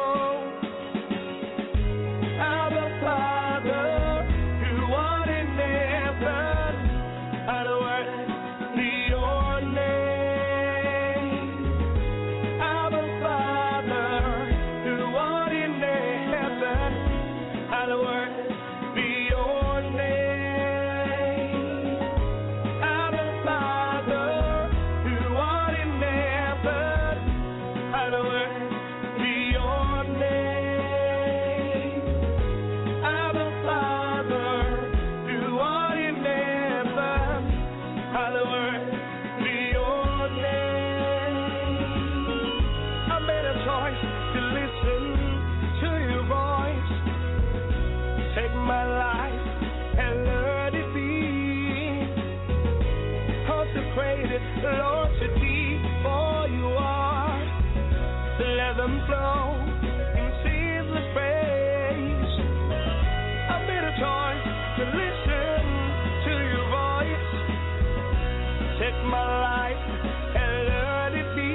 Lord, to thee, for you are. Let them flow in ceaseless praise. I made a choice to listen to your voice. Take my life and let it be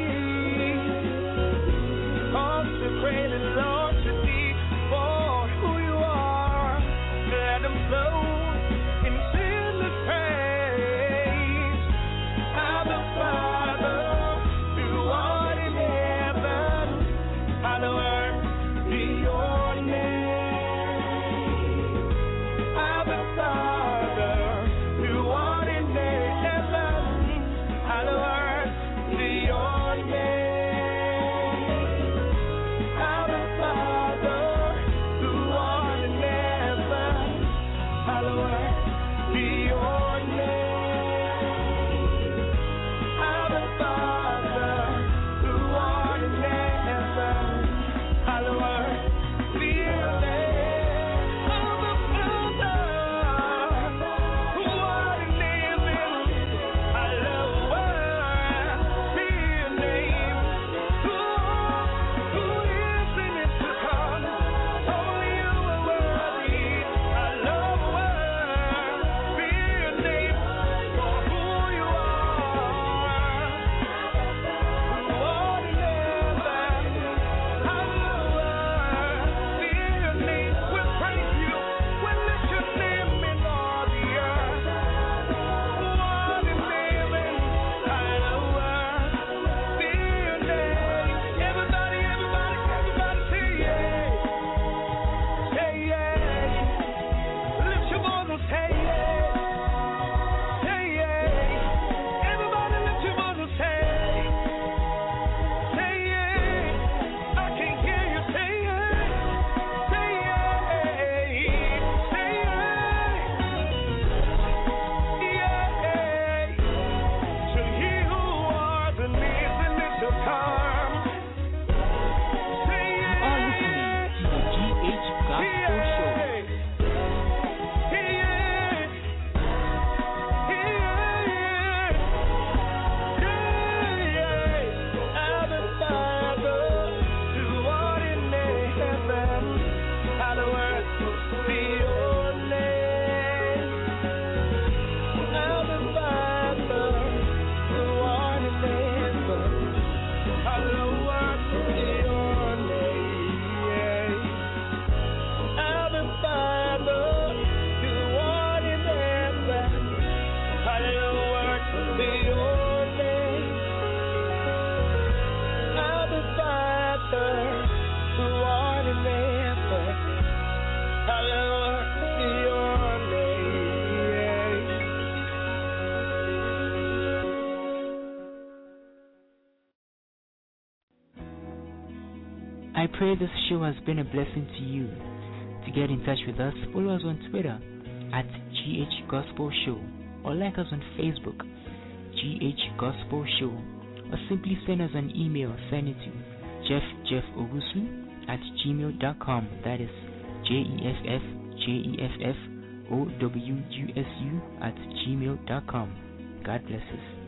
consecrated, Lord, to thee, for who you are. Let them flow in ceaseless praise. Hallowed I pray this show has been a blessing to you. To get in touch with us, follow us on Twitter at G H Gospel Show, or like us on Facebook, G H Gospel Show, or simply send us an email. Send it to Jeff Jeff Owusu at gmail dot com. That is J E F F J E F F O W U S U at gmail dot com. God bless us.